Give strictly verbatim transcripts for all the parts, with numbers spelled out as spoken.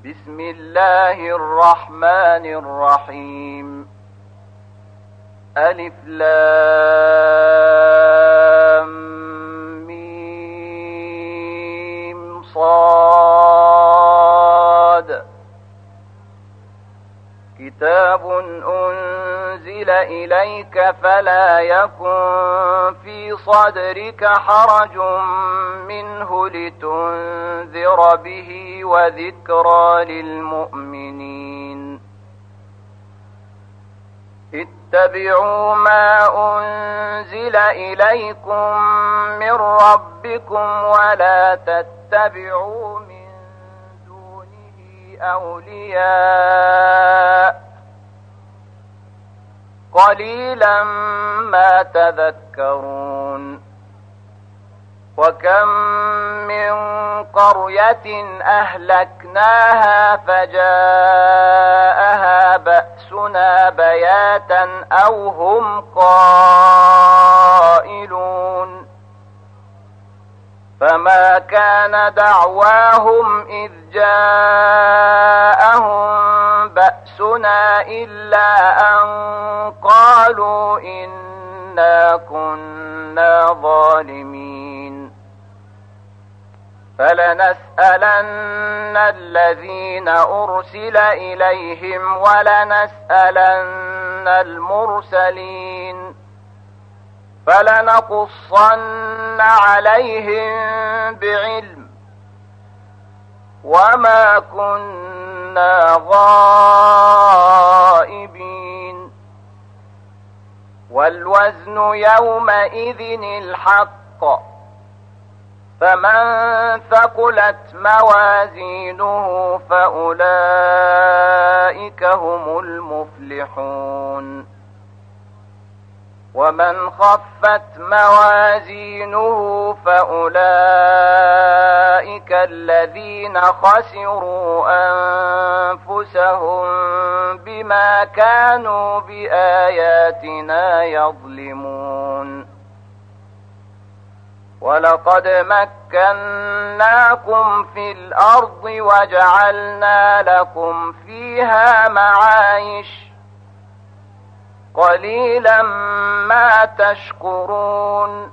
بسم الله الرحمن الرحيم. ألف لام ميم صاد. كتاب أنزل إليك فلا يكن في صدرك حرج منه لتنذر به وذكرى للمؤمنين. اتبعوا ما أنزل إليكم من ربكم ولا تتبعوا من دونه أولياء قليلا ما تذكرون. وكم من قرية أهلكناها فجاءها بأسنا بياتا أو هم قائلون. فما كان دعواهم إذ جاءهم بأسنا إلا أن قالوا إنا كنا ظالمين. فلنسألن الذين أرسل إليهم ولنسألن المرسلين فلنقصن عليهم بعلم وما كنا غائبين. والوزن يومئذ الحق فمن ثقلت موازينه فأولئك هم المفلحون. ومن خفت موازينه فأولئك الذين خسروا أنفسهم بما كانوا بآياتنا يظلمون. ولقد مكناكم في الأرض وجعلنا لكم فيها معايش قليلا ما تشكرون.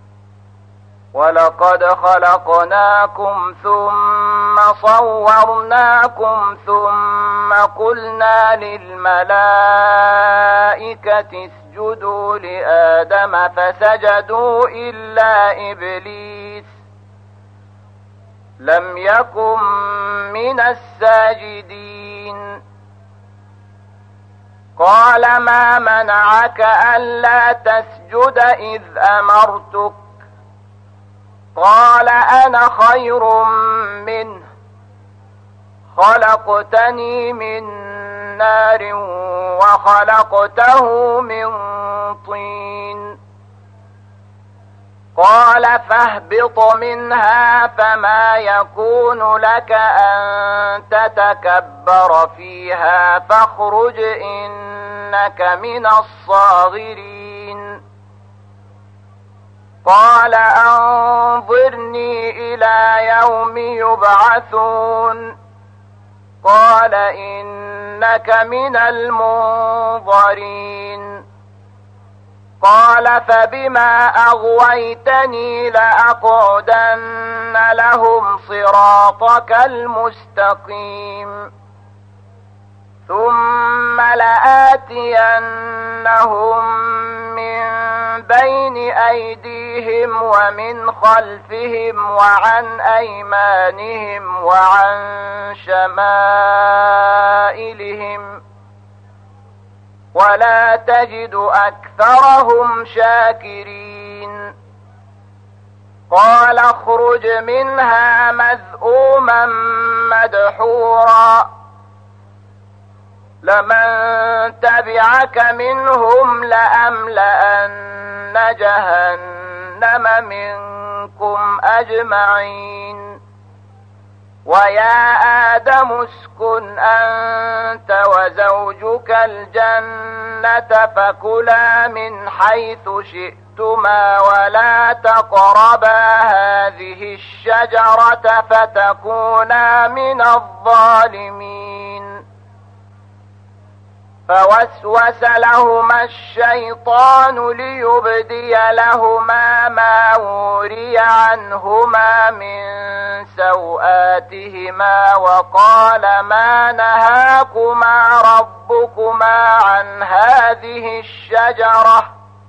ولقد خلقناكم ثم صورناكم ثم قلنا للملائكة اسجدوا لآدم فسجدوا إلا إبليس لم يكن من الساجدين. قال ما منعك ألا تسجد إذ أمرتك؟ قال أنا خير منه خلقتني من نار وخلقته من طين. قال فاهبط منها فما يكون لك أن تتكبر فيها فاخرج إنك من الصاغرين. قال أنظرني إلى يوم يبعثون. قال إنك من المنظرين. قال فبما أغويتني لأقعدن لهم صراطك المستقيم ثم لآتينهم من بين أيديهم ومن خلفهم وعن أيمانهم وعن شمائلهم ولا تجد أكثرهم شاكرين. قال اخرج منها مذءوما مدحورا لمن تبعك منهم لأملأن جهنم منكم أجمعين. ويا آدم اسكن أنت وزوجك الجنة فكلا من حيث شئتما ولا تقربا هذه الشجرة فتكونا من الظالمين. فوسوس لهما الشيطان ليبدي لهما ما وري عنهما من سوآتهما وقال ما نهاكما ربكما عن هذه الشجرة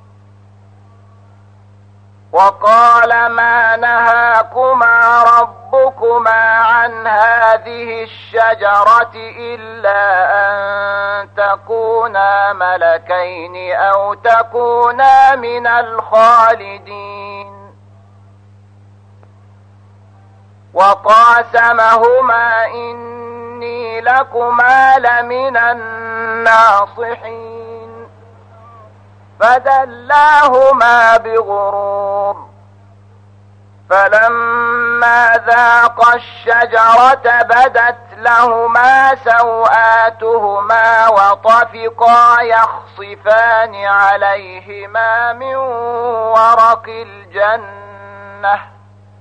وقال ما نهاكما ربكما عن هذه الشجرة إلا أن تكونا ملكين أو تكونا من الخالدين. وقاسمهما إني لكما لمن الناصحين فدلاهما بغرور. فلما ذاقا الشجرة بدت لهما سوآتهما وطفقا يخصفان عليهما من ورق الجنة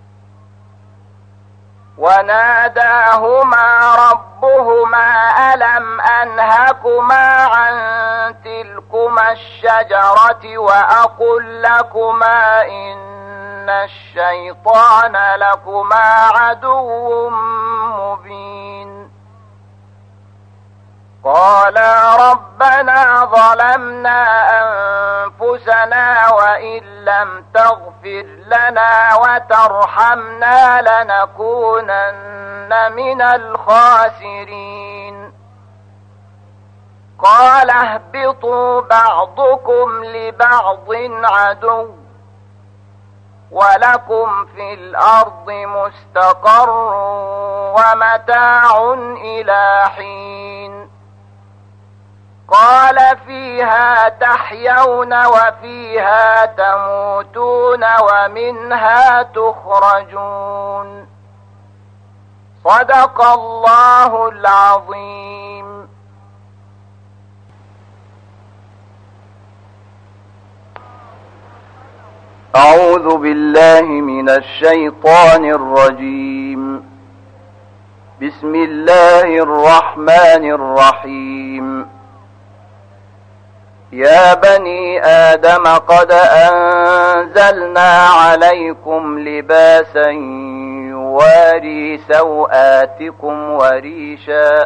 وناداهما ربهما ألم أنهكما عن تلكما الشجرة وأقل لكما إن الشيطان لكما عدو مبين. قالا ربنا ظلمنا أنفسنا وإن لم تغفر لنا وترحمنا لنكونن من الخاسرين. قال اهبطوا بعضكم لبعض عدو ولكم في الأرض مستقر ومتاع إلى حين. قال فيها تحيون وفيها تموتون ومنها تخرجون. صدق الله العظيم. أعوذ بالله من الشيطان الرجيم. بسم الله الرحمن الرحيم. يا بني آدم قد أنزلنا عليكم لباسا يواري سوآتكم وريشا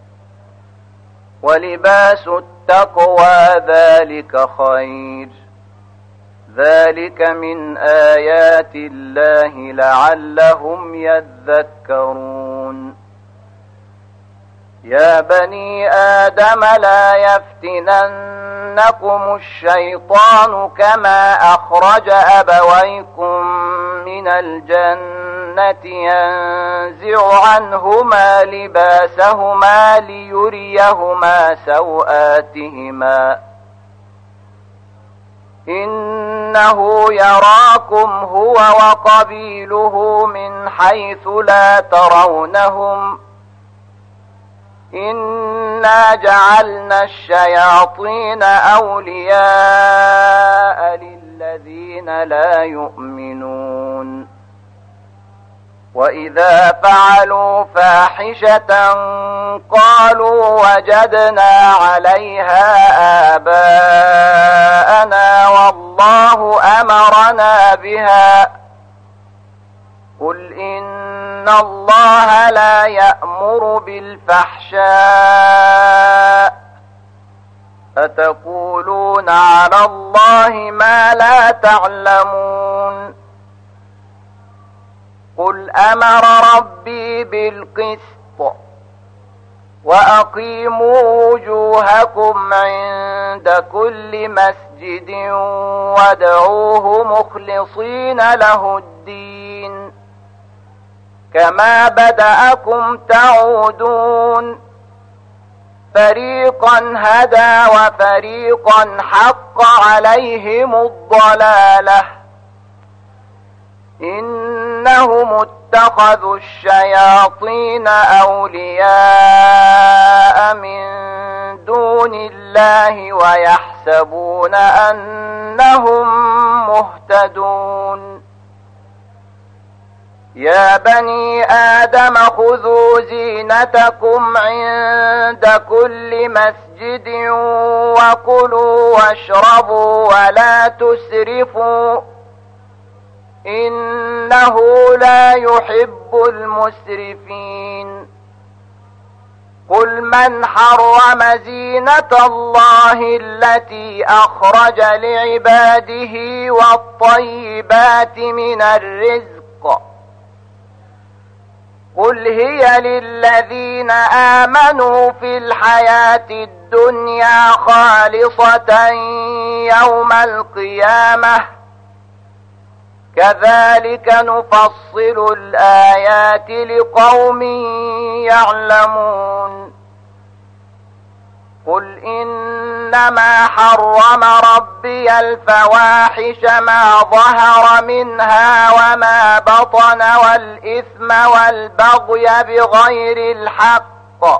ولباس التقوى ذلك خير ذلك من آيات الله لعلهم يذكرون. يا بني آدم لا يفتننكم الشيطان كما أخرج أبويكم من الجنة ينزع عنهما لباسهما ليريهما سوآتهما إنه يراكم هو وقبيله من حيث لا ترونهم إنا جعلنا الشياطين أولياء للذين لا يؤمنون. وإذا فعلوا فاحشة قالوا وجدنا عليها آباءنا والله أمرنا بها قل إن الله لا يأمر بالفحشاء أتقولون على الله ما لا تعلمون. قل أمر ربي بالقسط وأقيموا وجوهكم عند كل مسجد وادعوه مخلصين له الدين كما بدأكم تعودون فريقا هدى وفريقا حق عليهم الضلالة إنهم اتخذوا الشياطين أولياء من دون الله ويحسبون أنهم مهتدون يا بني آدم خذوا زينتكم عند كل مسجد وكلوا واشربوا ولا تسرفوا إنه لا يحب المسرفين قل من حرم زينة الله التي أخرج لعباده والطيبات من الرزق قل هي للذين آمنوا في الحياة الدنيا خالصة يوم القيامة كذلك نفصل الآيات لقوم يعلمون قل إنما حرم ربي الفواحش ما ظهر منها وما بطن والإثم والبغي بغير الحق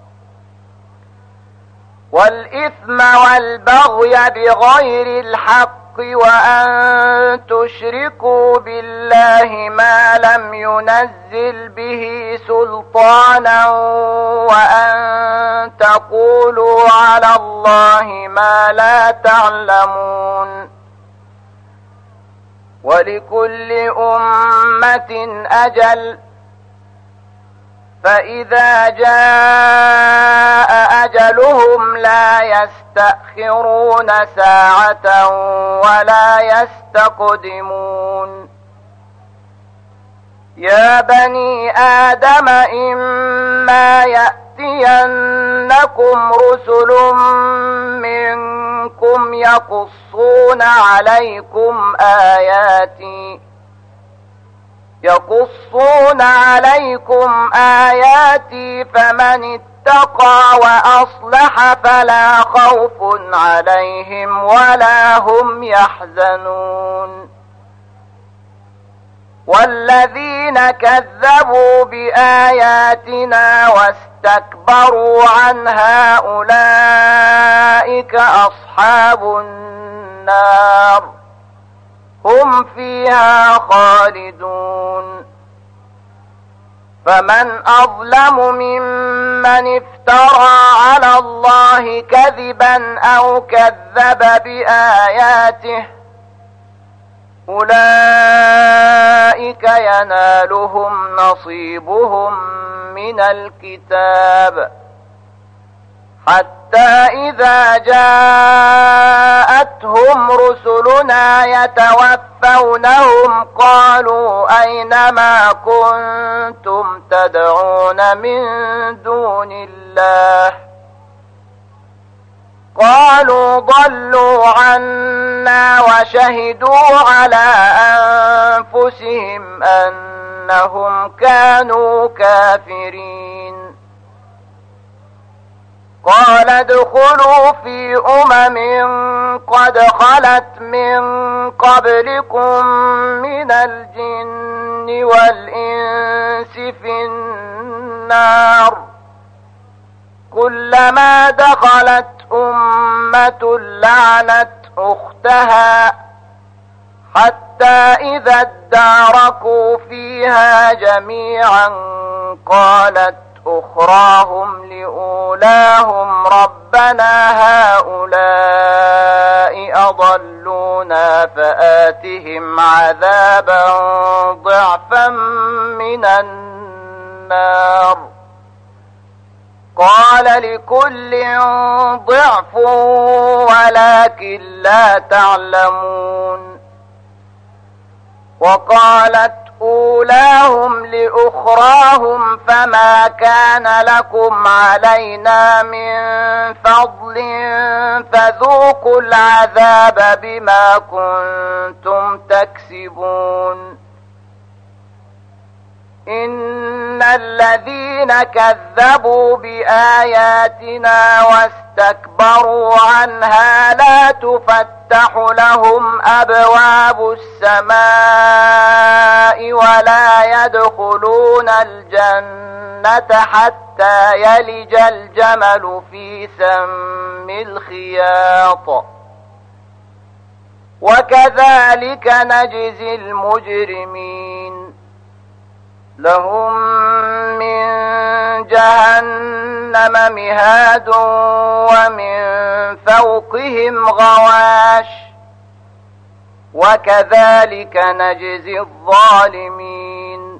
والإثم والبغي بغير الحق وأن تشركوا بالله ما لم ينزل به سلطانا وأن تقولوا على الله ما لا تعلمون ولكل أمة أجل فإذا جاء أجلهم لا يستأخرون ساعة ولا يستقدمون يا بني آدم إما يأتينكم رسل منكم يقصون عليكم آياتي يقصون عليكم آياتي فمن اتقى وأصلح فلا خوف عليهم ولا هم يحزنون والذين كذبوا بآياتنا واستكبروا عنها أولئك أصحاب النار هم فيها خالدون فمن أظلم ممن افترى على الله كذبا أو كذب بآياته أولئك ينالهم نصيبهم من الكتاب حتى إذا جاءتهم رسلنا يتوفونهم قالوا أين ما كنتم تدعون من دون الله قالوا ضلوا عنا وشهدوا على أنفسهم أنهم كانوا كافرين قال ادخلوا في أمم قد خلت من قبلكم من الجن والإنس في النار كلما دخلت أمة لعنت أختها حتى إذا اداركوا فيها جميعا قالت أخراهم لأولاهم ربنا هؤلاء أضلونا فآتهم عذابا ضعفا من النار قال لكل ضعف ولكن لا تعلمون وقالت أولاهم لأخراهم فما كان لكم علينا من فضل فذوقوا العذاب بما كنتم تكسبون إن الذين كذبوا بآياتنا واستكبروا فاستكبروا عنها لا تفتح لهم أبواب السماء ولا يدخلون الجنة حتى يلج الجمل في سم الخياط وكذلك نجزي المجرمين لهم من جهنم مهاد ومن فوقهم غواش وكذلك نجزي الظالمين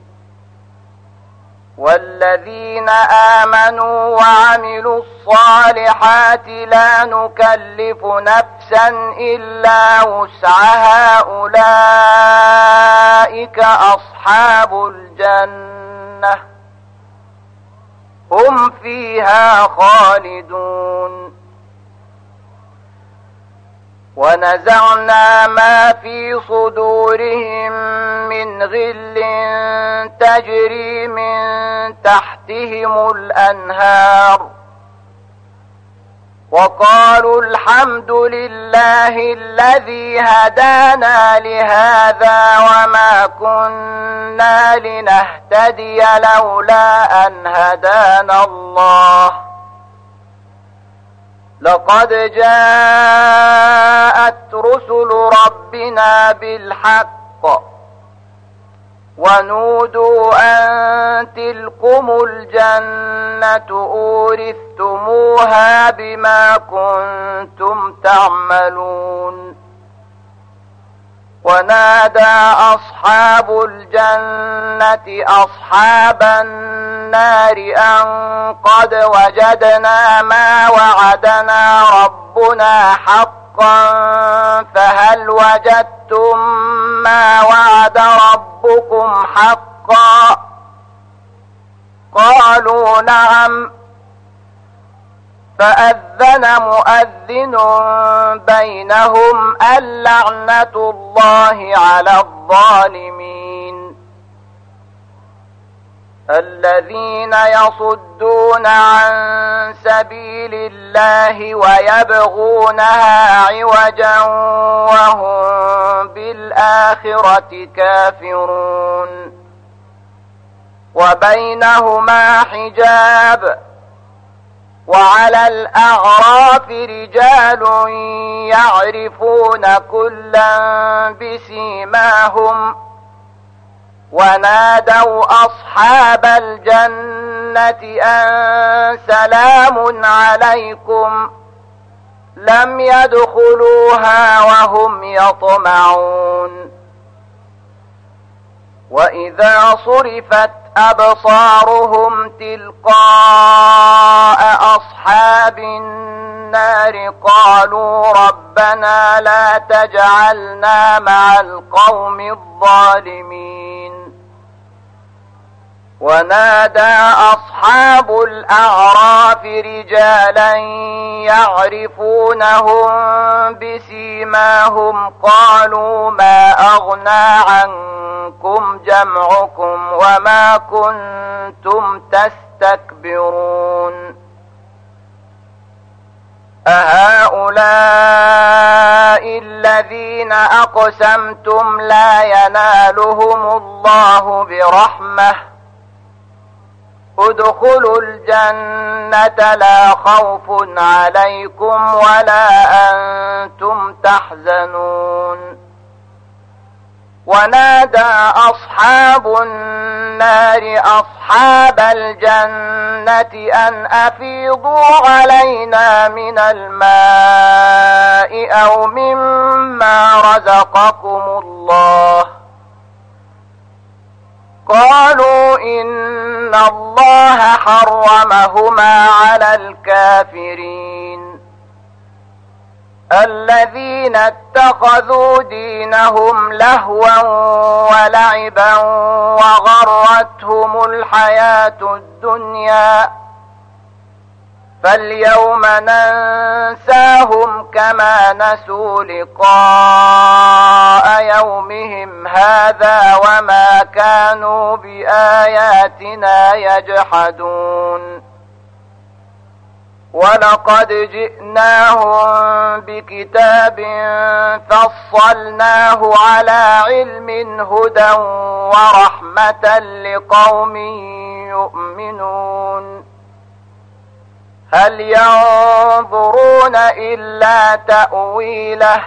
والذين آمنوا وعملوا الصالحات لا نكلف نفسا إلا وسعها أولئك أصحاب الجنة هم فيها خالدون ونزعنا ما في صدورهم من غل تجري من تحتهم الأنهار وقالوا الحمد لله الذي هدانا لهذا وما كنا لنهتدي لولا أن هدانا الله لقد جاءت رسل ربنا بالحق ونودوا أن تلكم الجنة أورثتموها بما كنتم تعملون ونادى أصحاب الجنة أصحاب النار أن قد وجدنا ما وعدنا ربنا حقا فهل وجدتم ما وعد ربكم حقا قالوا نعم فأذن مؤذن بينهم اللعنة الله على الظالمين الذين يصدون عن سبيل الله ويبغونها عوجا وهم بالآخرة كافرون وبينهما حجاب وعلى الأعراف رجال يعرفون كلا بسيماهم ونادوا أصحاب الجنة أن سلام عليكم لم يدخلوها وهم يطمعون وإذا صرفت أبصارهم تلقاء أصحاب النار قالوا ربنا لا تجعلنا مع القوم الظالمين ونادى أصحاب الأعراف رجالا يعرفونهم بسيماهم قالوا ما أغنى عنكم جمعكم وما كنتم تستكبرون أهؤلاء الذين أقسمتم لا ينالهم الله برحمة ادخلوا الجنة لا خوف عليكم ولا أنتم تحزنون ونادى أصحاب النار أصحاب الجنة أن أفيضوا علينا من الماء أو مما رزقكم الله قالوا إن الله حرمهما على الكافرين الذين اتخذوا دينهم لهوا ولعبا وغرتهم الحياة الدنيا فاليوم ننساهم كما نسوا لقاء يومهم هذا وما كانوا بآياتنا يجحدون ولقد جئناهم بكتاب فصلناه على علم هدى ورحمة لقوم يؤمنون هل ينظرون إلا تأويله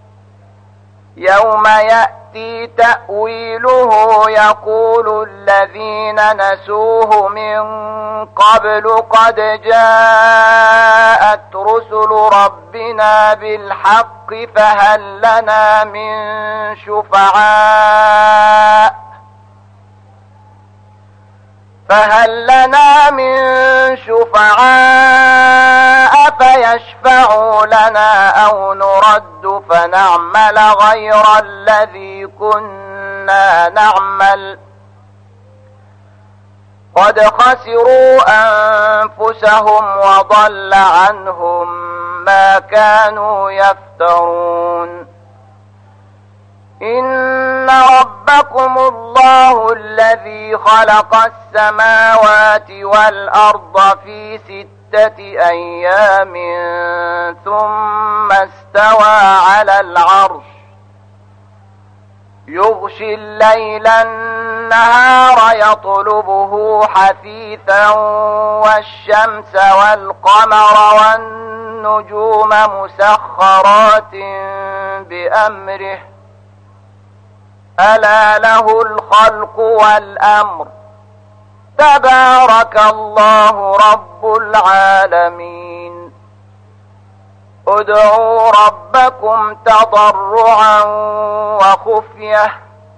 يوم يأتي تأويله يقول الذين نسوه من قبل قد جاءت رسل ربنا بالحق فهل لنا من شفعاء فهل لنا من شفعاء فيشفعوا لنا أو نرد فنعمل غير الذي كنا نعمل قد خسروا أنفسهم وضل عنهم ما كانوا يفترون إن ربكم الله الذي خلق السماوات والأرض في ستة أيام ثم استوى على العرش يغشي الليل النهار يطلبه حثيثا والشمس والقمر والنجوم مسخرات بأمره ألا له الخلق والأمر تبارك الله رب العالمين ادعوا ربكم تضرعا وخفية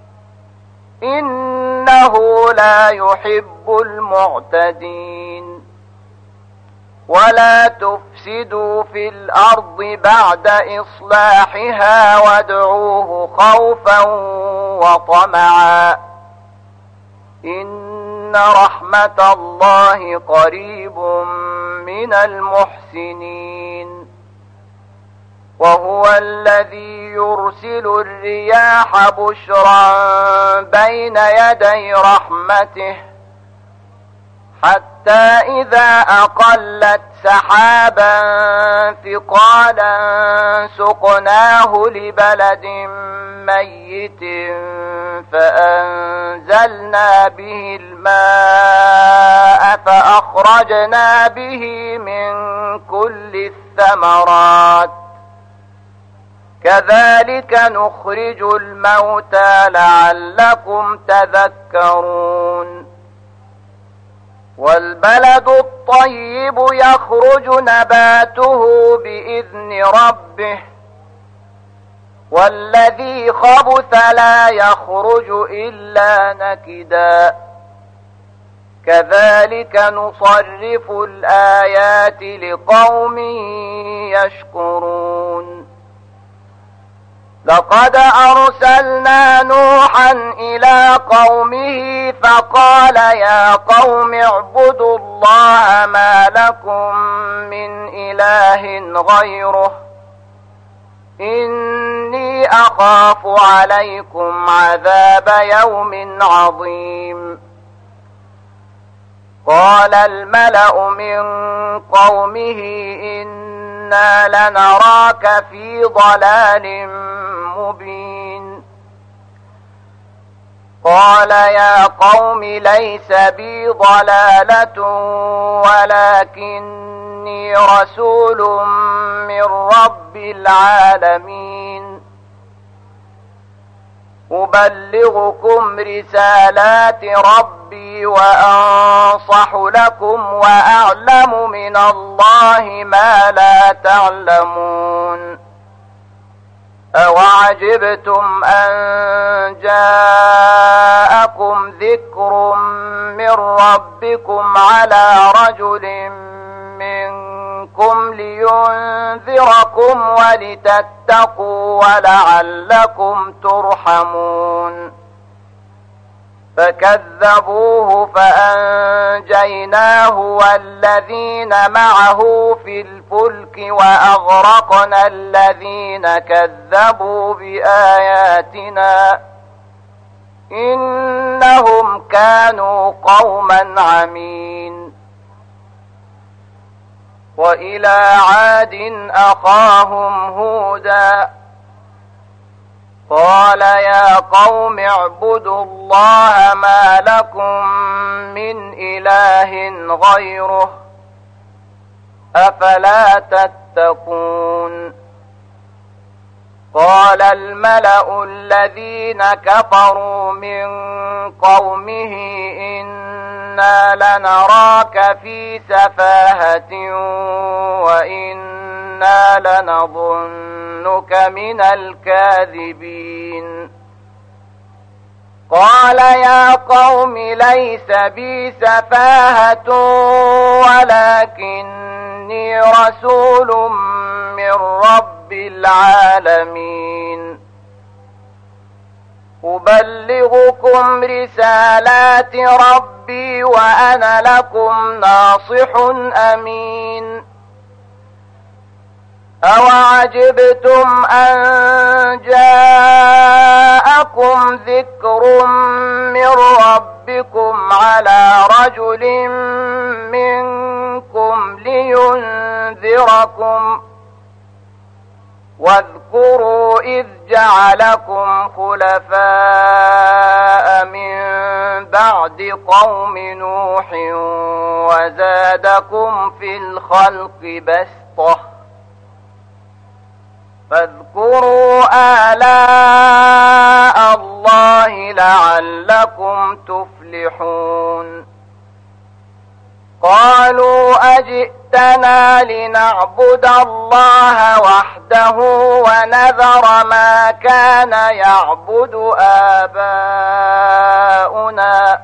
إنه لا يحب المعتدين ولا تفسدوا في الأرض بعد إصلاحها وادعوه خوفا وطمعا إن رحمة الله قريب من المحسنين وهو الذي يرسل الرياح بشرا بين يدي رحمته حتى إذا أقلت سحابا ثقالا سقناه لبلد ميت فأنزلنا به الماء فأخرجنا به من كل الثمرات كذلك نخرج الموتى لعلكم تذكرون والبلد الطيب يخرج نباته بإذن ربه والذي خبث لا يخرج إلا نكدا كذلك نصرف الآيات لقوم يشكرون لقد أرسلنا نوحا إلى قومه فقال يا قوم اعبدوا الله ما لكم من إله غيره إني أخاف عليكم عذاب يوم عظيم قال الملأ من قومه إنا لنراك في ضلال مبين قال يا قوم ليس بي ضلالة ولكني رسول من رب العالمين أبلغكم رسالات ربي وأنصح لكم وأعلم من الله ما لا تعلمون أوعجبتم أن جاءكم ذكر من ربكم على رجل منكم لينذركم ولتتقوا ولعلكم ترحمون فكذبوه فأنجيناه والذين معه في الفلك وأغرقنا الذين كذبوا بآياتنا إنهم كانوا قوما عمين وإلى عاد أخاهم هودا قال يا قوم اعبدوا الله ما لكم من إله غيره أفلا تتقون قال الملأ الذين كفروا من قومه إنا لنراك في سفاهة وإنا لنظنك من الكاذبين قال يا قوم ليس بي سفاهة ولكني رسول من رب العالمين أبلغكم رسالات ربي وأنا لكم ناصح أمين أوعجبتم أن جاءكم ذكر من ربكم على رجل منكم لينذركم واذكروا إذ جعلكم خلفاء من بعد قوم نوح وزادكم في الخلق بسطة فاذكروا آلاء الله لعلكم تفلحون قالوا أجئتنا لنعبد الله وحده ونذر ما كان يعبد آباؤنا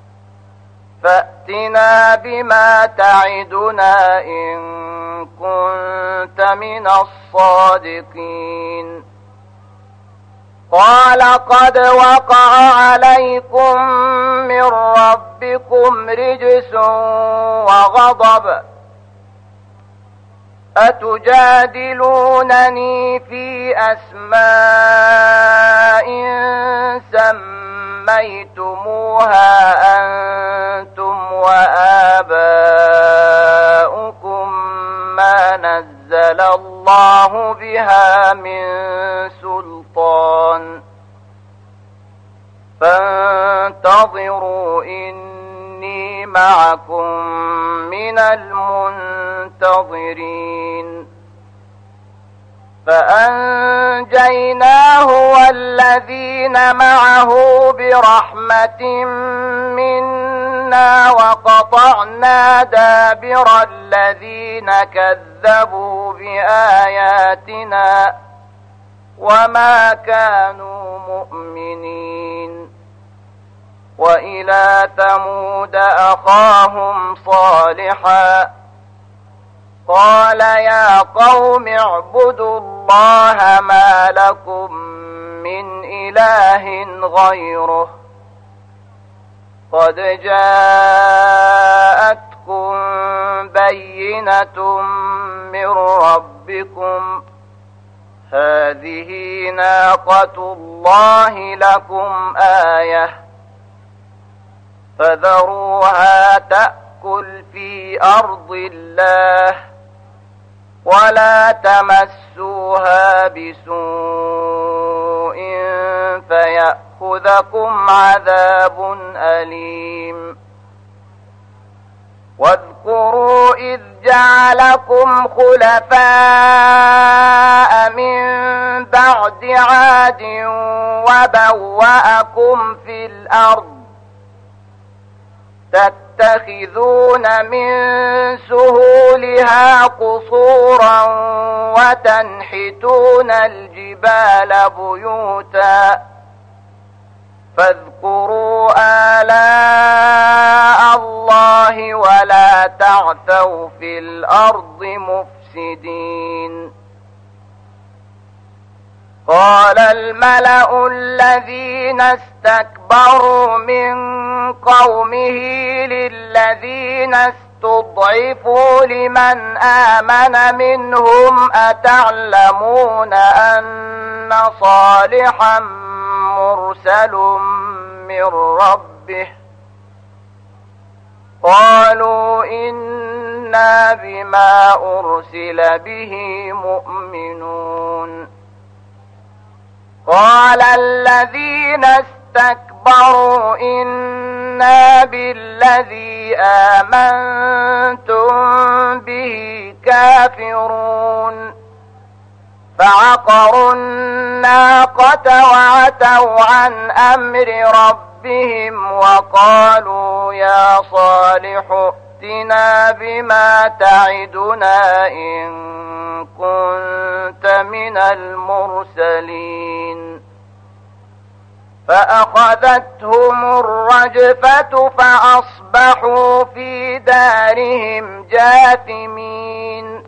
فأتنا بما تعدنا إن كنت من الصادقين قال قد وقع عليكم من ربكم رجس وغضب أتجادلونني في أسماء سميتموها أنتم وآباؤكم ما نزل الله بها من سلطان فانتظروا إني معكم من المنتظرين فأنجيناه والذين معه برحمة منا وقطعنا دابر الذين كذبوا بآياتنا وما كانوا مؤمنين وإلى ثمود أخاهم صالحا قال يا قوم اعبدوا الله ما لكم من إله غيره قد جاءتكم بينة من ربكم هذه ناقة الله لكم آية فذروها تأكل في أرض الله ولا تمسوها بسوء فيأخذكم عذاب أليم واذكروا إذ جعلكم خلفاء من بعد عاد وبوأكم في الأرض تتخذون من سهولها قصورا وتنحتون الجبال بيوتا فاذكروا آلاء الله ولا تعثوا في الأرض مفسدين قال الملأ الذين استكبروا من قومه للذين استضعفوا لمن آمن منهم أتعلمون أن صالحا مرسل من ربه قالوا إنا بما أرسل به مؤمنون قال الذين استكبروا إنا بالذي آمنتم به كافرون فعقروا الناقة وعتوا عن أمر ربهم وقالوا يا صالح ائتنا بما تعدنا إن كنت من المرسلين فأخذتهم الرجفة فأصبحوا في دارهم جاثمين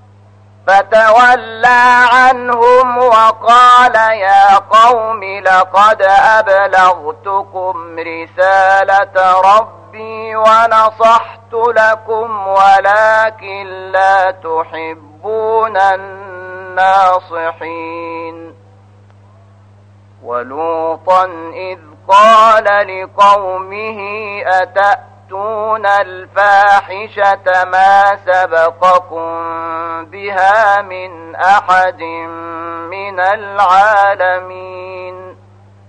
فتولى عنهم وقال يا قوم لقد أبلغتكم رسالة ربي ونصحت لكم ولكن لا تحبون الناصحين ولوطا إذ قال لقومه أتأتون الفاحشة ما سبقكم بها من أحد من العالمين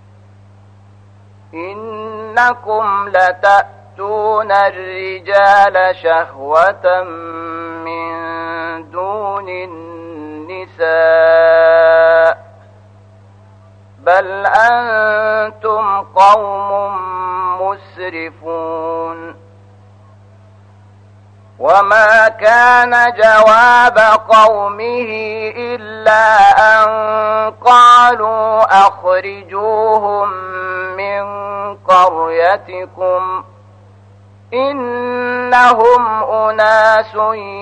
إنكم لتأتون الرجال شهوة من دون النساء بل أنتم قوم مسرفون وما كان جواب قومه إلا أن قالوا أخرجوهم من قريتكم إنهم أناس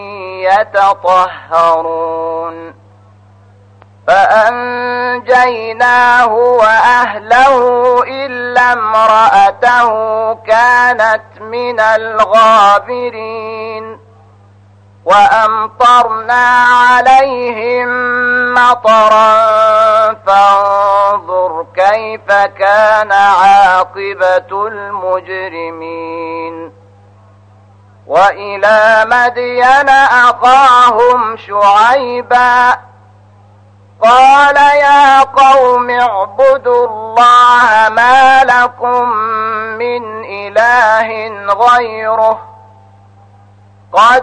يتطهرون فأنجيناه وأهله إلا امرأته كانت من الغابرين وأمطرنا عليهم مطرا فانظر كيف كان عاقبة المجرمين وإلى مدين أخاهم شعيبا قال يا قوم اعبدوا الله ما لكم من إله غيره قد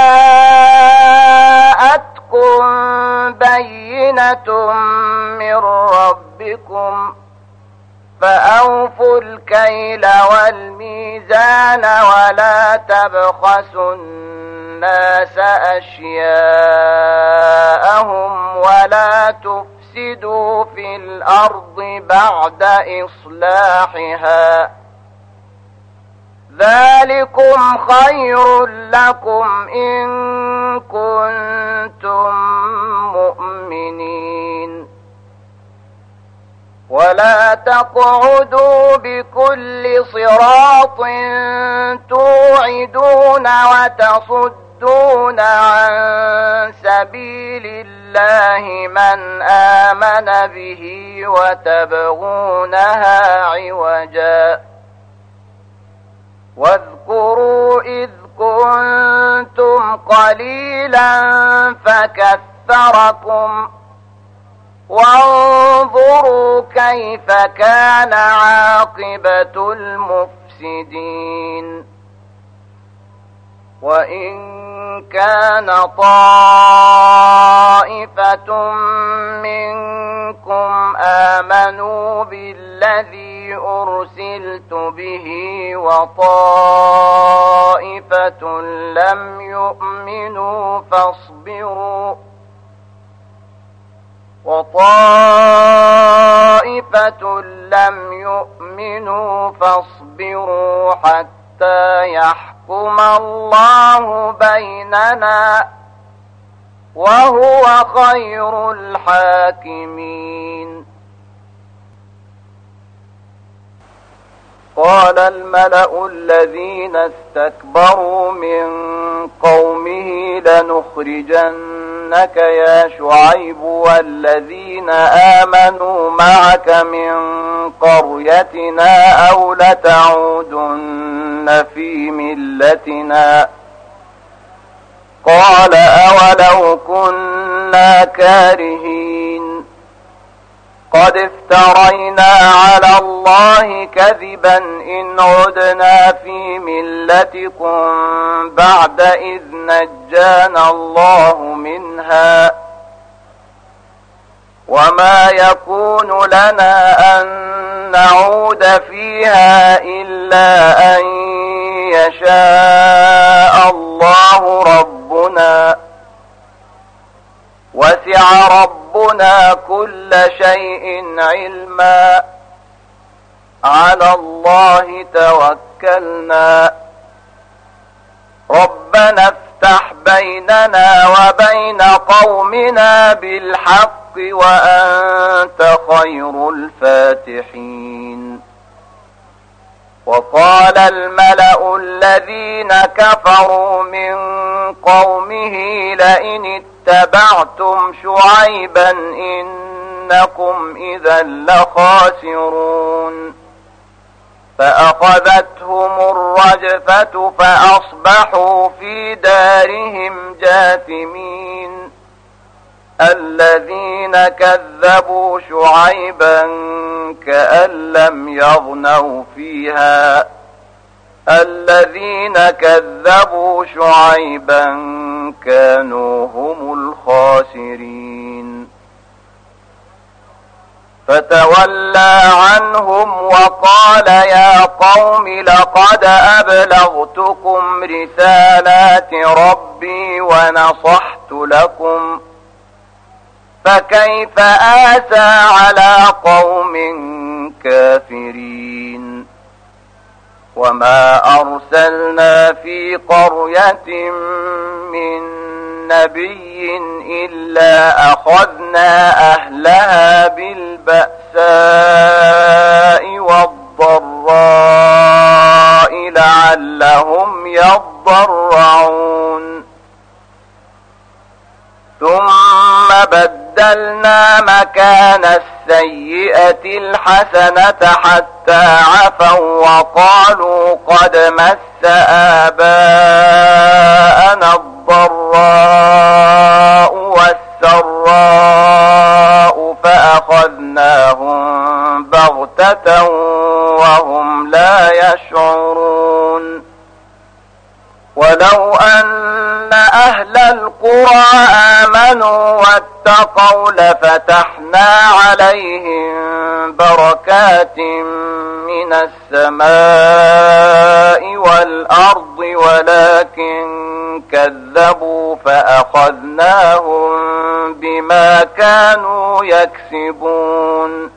جاءتكم بينة من ربكم فأوفوا الكيل والميزان ولا تبخسوا الناس أشياءهم ولا تفسدوا في الأرض بعد إصلاحها ذلكم خير لكم إن كنتم مؤمنين ولا تقعدوا بكل صراط توعدون وتصدون عن سبيل الله من آمن به وتبغونها عوجا واذكروا إذ كنتم قليلا فكثركم وانظروا كيف كان عاقبة المفسدين وإن كان طائفة منكم آمنوا بالذي أرسلت به وطائفة لم يؤمنوا فاصبروا وطائفة لم يؤمنوا فاصبروا حتى يحكم الله بيننا وهو خير الحاكمين قال الملأ الذين استكبروا من قومه لنخرجنك يا شعيب والذين آمنوا معك من قريتنا أو لتعودن في ملتنا قال أولو كنا كارهين قد افترينا على الله كذبا إن عدنا في ملتكم بعد إذ نجانا الله منها وما يكون لنا أن نعود فيها إلا أن يشاء الله ربنا وسع ربنا كل شيء علما على الله توكلنا ربنا افتح بيننا وبين قومنا بالحق وأنت خير الفاتحين وقال الملأ الذين كفروا من قومه لئن اتبعتم شعيبا إنكم إذا لخاسرون فأخذتهم الرجفة فأصبحوا في دارهم جاثمين الذين كذبوا شعيبا كأن لم يغنوا فيها الذين كذبوا شعيبا كانوا هم الخاسرين فتولى عنهم وقال يا قوم لقد أبلغتكم رسالات ربي ونصحت لكم فكيف آسى على قوم كافرين وما أرسلنا في قرية من نبي إلا أخذنا أهلها بالبأساء والضراء لعلهم يضرعون ثم بدلنا مكان السيئة الحسنة حتى عفوا وقالوا قد مس آباءنا الضراء والسراء فأخذناهم بغتة وهم لا يشعرون ولو أن أهل القرى آمنوا واتقوا لفتحنا عليهم بركات من السماء والأرض ولكن كذبوا فأخذناهم بما كانوا يكسبون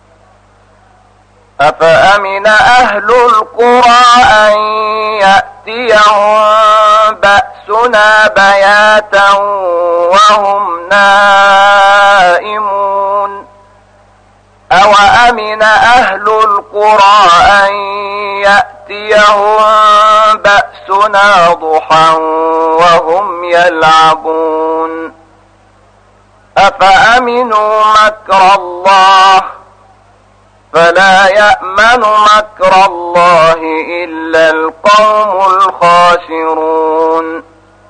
أفأمن أهل القرى أن يأتيهم بأسنا بياتا وهم نائمون أوأمن أهل القرى أن يأتيهم بأسنا ضحى وهم يلعبون أفأمنوا مكر الله فلا يأمن مكر الله إلا القوم الخاسرون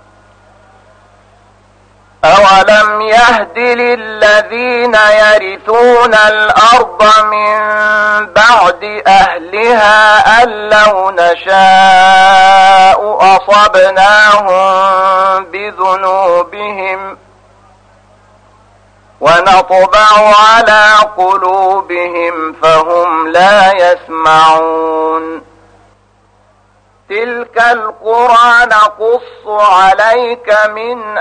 أولم يهد للذين يرثون الأرض من بعد أهلها أن لو نشاء أصبناهم بذنوبهم ونطبع على قلوبهم فهم لا يسمعون تلك القرى نقص عليك من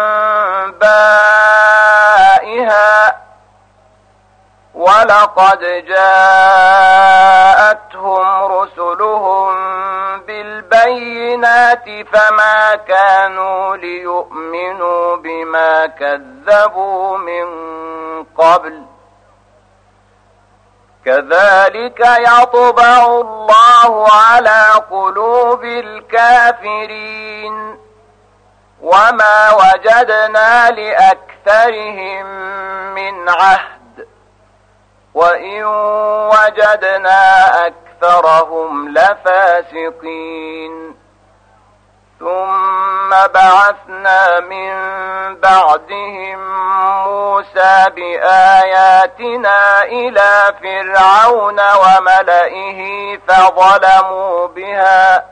أنبائها ولقد جاءتهم رسلهم بالبينات فما كانوا ليؤمنوا بما كذبوا من قبل كذلك يطبع الله على قلوب الكافرين وما وجدنا لأكثرهم من عهد وإن وجدنا أكثرهم لفاسقين ثم بعثنا من بعدهم موسى بآياتنا إلى فرعون وملئه فظلموا بها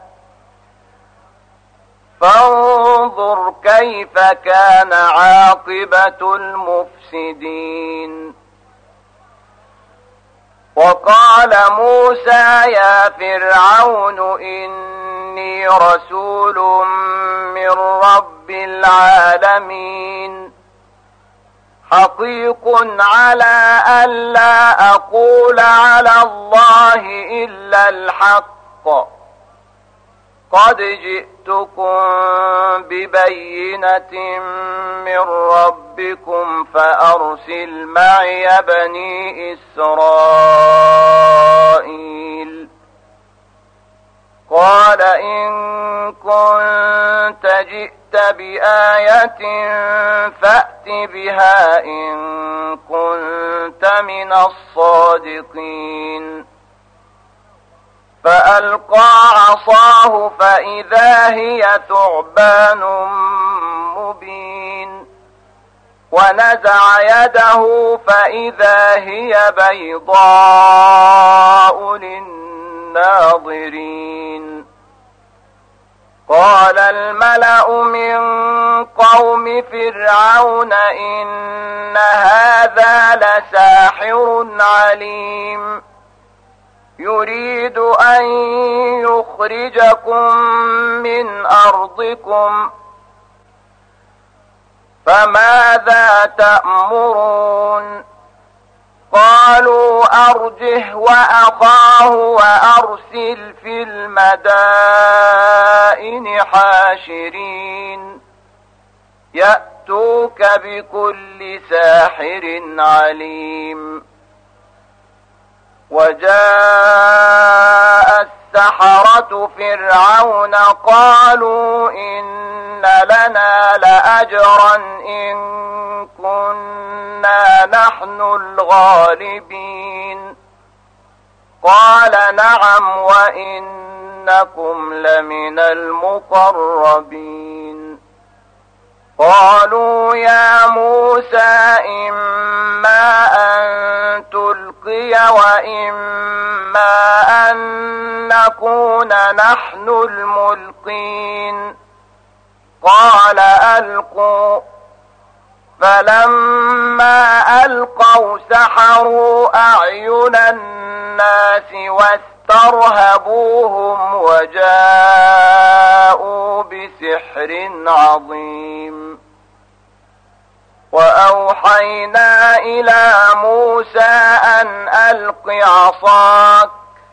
فانظر كيف كان عاقبة المفسدين. وقال موسى يا فرعون إني رسول من رب العالمين حقيق على ألا أقول على الله إلا الحق قد جئتكم ببينة من ربكم فأرسل معي بني إسرائيل. قال إن كنت جئت بآية فأت بها إن كنت من الصادقين. فألقى عصاه فإذا هي ثعبان مبين ونزع يده فإذا هي بيضاء للناظرين. قال الملأ من قوم فرعون إن هذا لساحر عليم يريد أن يخرجكم من أرضكم فماذا تأمرون؟ قالوا أرجه وأخاه وأرسل في المدائن حاشرين يأتوك بكل ساحر عليم. وجاء السحرة فرعون قالوا إن لنا لأجرا إن كنا نحن الغالبين. قال نعم وإنكم لمن المقربين. قالوا يا موسى إما أن تلقي وإما أن نكون نحن الملقين. قال ألقوا. فلما ألقوا سحروا أعين الناس واسترهبوهم وجاءوا بسحر عظيم. وأوحينا إلى موسى أن ألق عصاك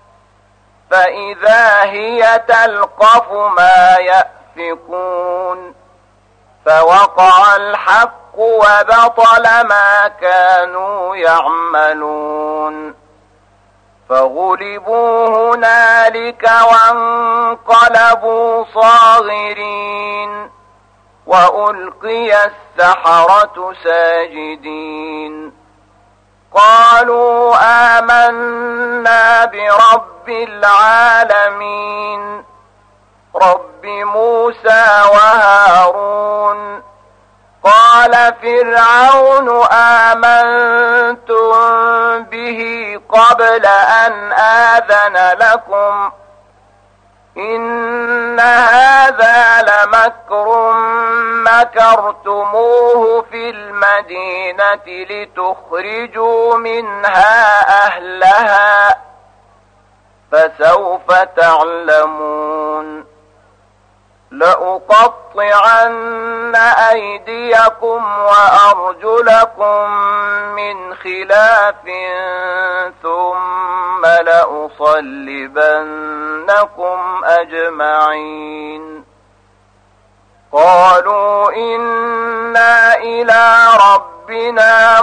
فإذا هي تلقف ما يأفكون. فوقع الحق وبطل ما كانوا يعملون. فغلبوا هنالك وانقلبوا صاغرين وألقي السحرة ساجدين. قالوا آمنا برب العالمين رب موسى وهارون. قال فرعون آمنتم به قبل أن آذن لكم إن هذا لمكر مكرتموه في المدينة لتخرجوا منها أهلها فسوف تعلمون. لأقطعن أيديكم وأرجلكم من خلاف ثم لأصلبنكم أجمعين. قالوا إنا إلى ربنا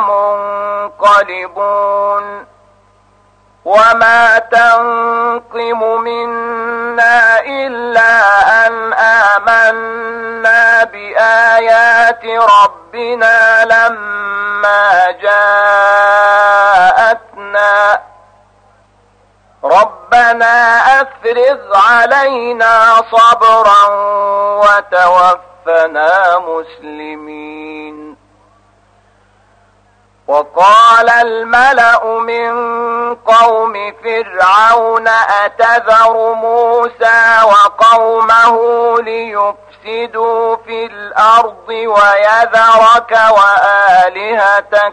منقلبون. وما تنقم منا إلا أن آمنا بآيات ربنا لما جاءتنا ربنا أفرغ علينا صبرا وتوفنا توفنا مسلمين. وقال الملأ من قوم فرعون أتذر موسى وقومه ليفسدوا في الأرض ويذرك وآلهتك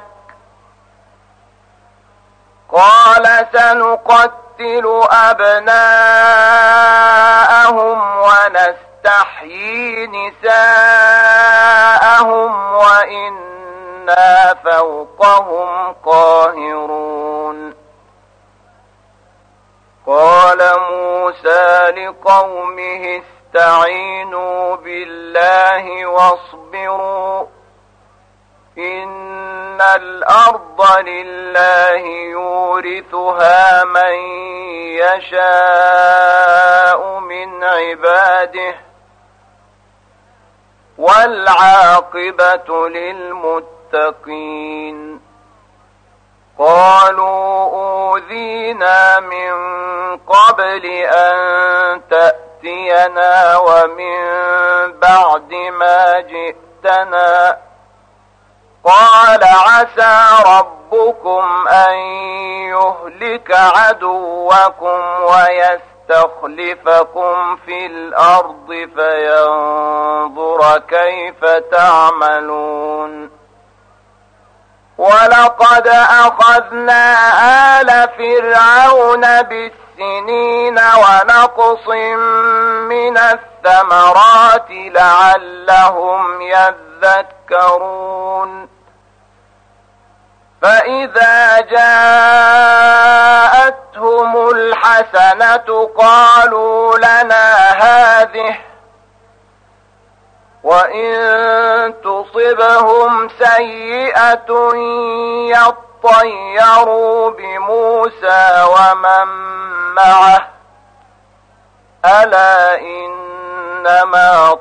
قال سنقتل أبناءهم ونستحيي نساءهم وإنا فوقهم قاهرون. قال موسى لقومه استعينوا بالله واصبروا إن الأرض لله يورثها من يشاء من عباده والعاقبة للمتقين. قالوا أوذينا من قبل أن تأتينا ومن بعد ما جئتنا قال عسى ربكم أن يهلك عدوكم ويستخلفكم في الأرض فينظر كيف تعملون. ولقد أخذنا آل فرعون بالسنين ونقص من الثمرات لعلهم يذكرون. فإذا جاءتهم الحسنة قالوا لنا هذه وإن تصبهم سيئة يطيروا بموسى ومن معه ألا إنما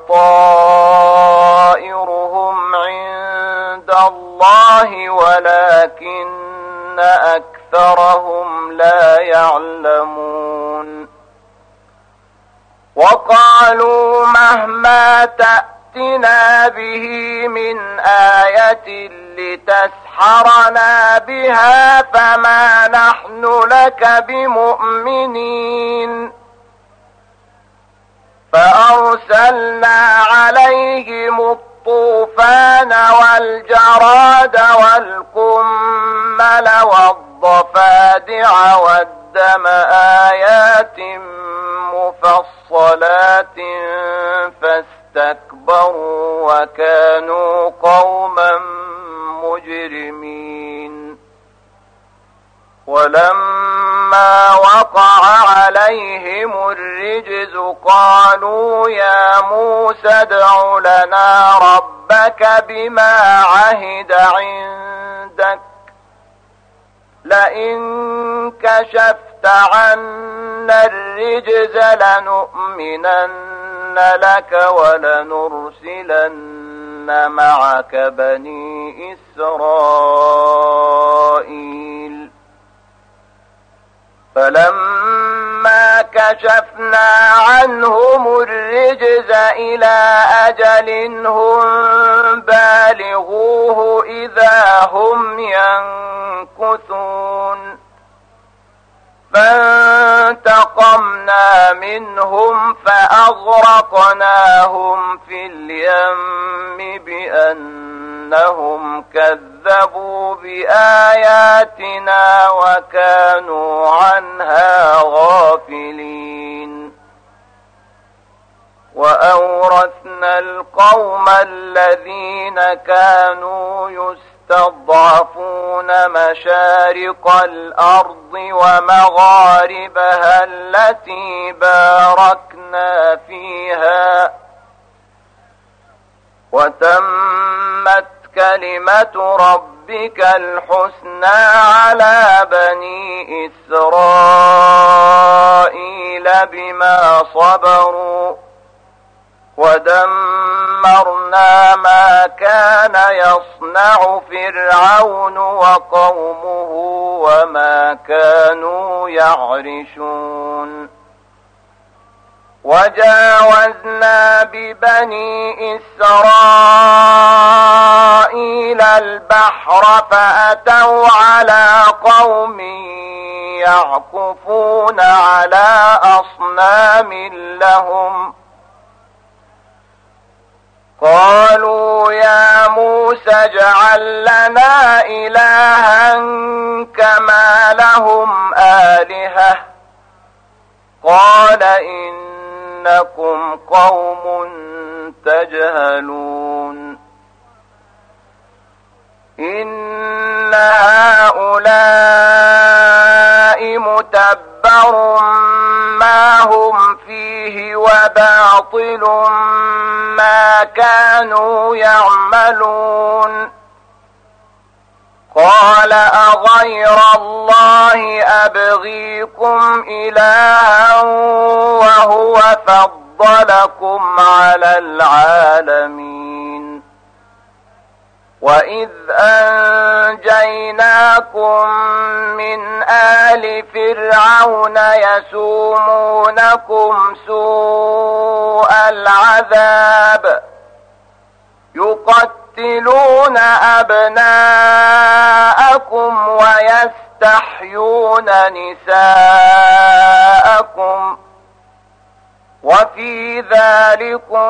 طائرهم عند الله ولكن أكثرهم لا يعلمون. وقالوا مهما تأتنا به من آية لتسحرنا بها فما نحن لك بمؤمنين. فأرسلنا عليهم الطوفان والجراد والقمل والضفادع والدم آيات مفصلات فاستكبروا وكانوا قوما مجرمين. ولما وقع عليهم الرجز قالوا يا موسى ادع لنا ربك بما عهد عندك لئن كشفت عنا الرجز لنؤمنن لك ولنرسلن معك بني إسرائيل. فلما كشفنا عنهم الرجز إلى أجل هم بالغوه إذا هم ينكثون. فانتقمنا منهم فأغرقناهم في اليم بأنهم كذبوا بآياتنا وكانوا عنها غافلين. وأورثنا القوم الذين كانوا يستضعفون مشارق الأرض ومغاربها التي باركنا فيها وتمت كلمة ربك الحسنى على بني إسرائيل بما صبروا ودمرنا ما كان يصنع فرعون وقومه وما كانوا يعرشون. وجاوزنا ببني إسرائيل البحر فأتوا على قوم يعكفون على أصنام لهم قالوا يا موسى اجعل لنا إلها كما لهم آلهة قال إنكم قوم تجهلون إن هؤلاء متبر ما هم فيه وباطل ما كانوا يعملون قال أغير الله أبغيكم إلها وهو فضلكم على العالمين وإذ أنجيناكم من آل فرعون يسومونكم سوء العذاب يقتلون أبناءكم ويستحيون نساءكم وفي ذلكم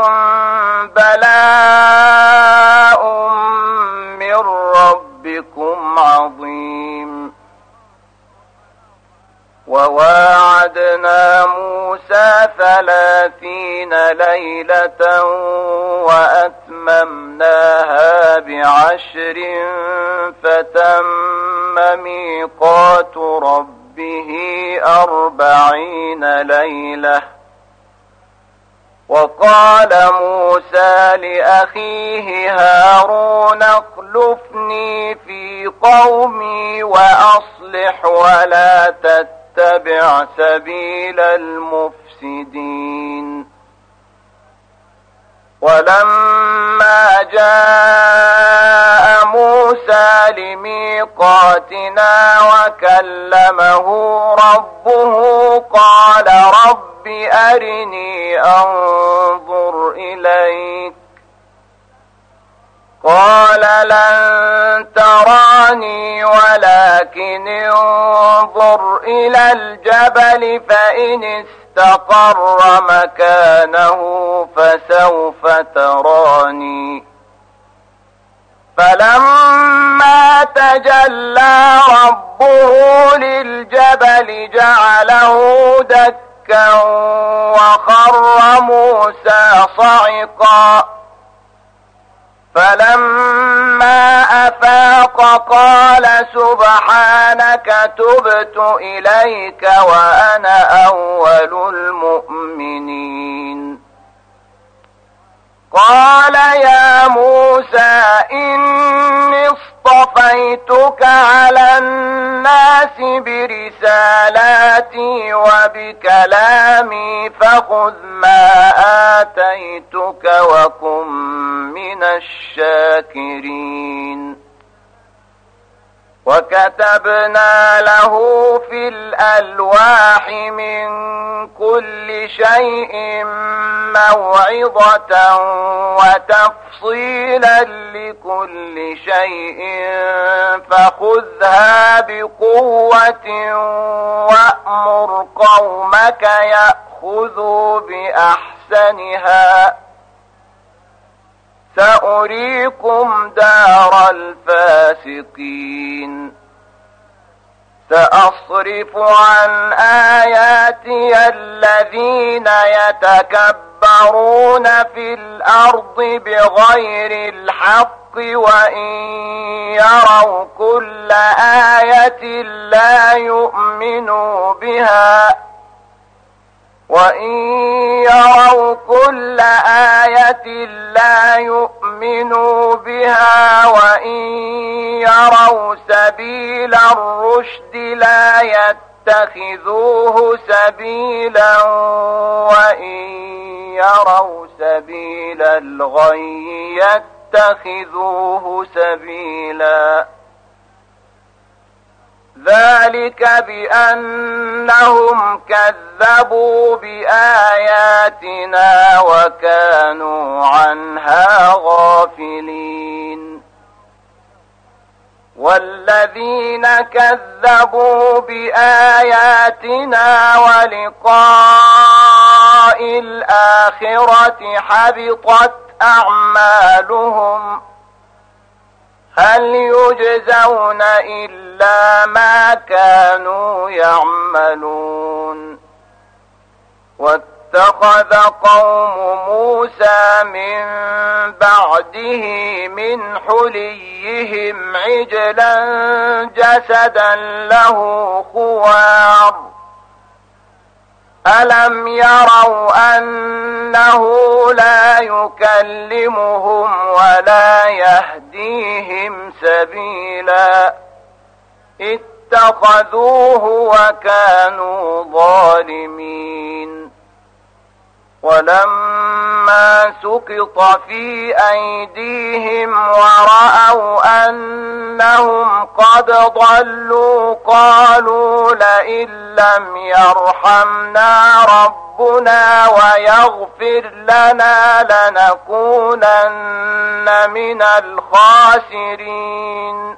بلاء من ربكم عظيم وواعدنا موسى ثلاثين ليلة وأتممناها بعشر فتم ميقات ربه أربعين ليلة وقال موسى لأخيه هارون اخلفني في قومي وأصلح ولا تتبع سبيل المفسدين ولما جاء موسى لميقاتنا وكلمه ربه قال رب أرني أنظر إليك قال لن تراني ولكن انظر إلى الجبل فإن استقر مكانه فسوف تراني فلما تجلى ربه للجبل جعله دكا وخر موسى صعقا فلما أفاق قال سبحانك تبت إليك وأنا أول المؤمنين قال يا موسى إني اصطفيتك على الناس برسالاتي وبكلامي فخذ ما آتيتك وكن من الشاكرين وكتبنا له في الألواح من كل شيء موعظة وتفصيلا لكل شيء فخذها بقوة وأمر قومك يأخذوا بأحسنها سأريكم دار الفاسقين سأصرف عن آياتي الذين يتكبرون في الأرض بغير الحق وإن يروا كل آية لا يؤمنوا بها وإن يروا كل آية لا يؤمنوا بها وإن يروا سبيل الرشد لا يتخذوه سبيلا وإن يروا سبيل الغي يتخذوه سبيلا ذلك بأنهم كذبوا بآياتنا وكانوا عنها غافلين والذين كذبوا بآياتنا ولقاء الآخرة حبطت أعمالهم هل يجزون إلا ما كانوا يعملون واتخذ قوم موسى من بعده من حليهم عجلا جسدا له خوار ألم يروا أنه لا يكلمهم ولا يهديهم سبيلا اتخذوه وكانوا ظالمين ولما سقط في أيديهم ورأوا أنهم قد ضلوا قالوا لئن لم يرحمنا ربنا ويغفر لنا لنكونن من الخاسرين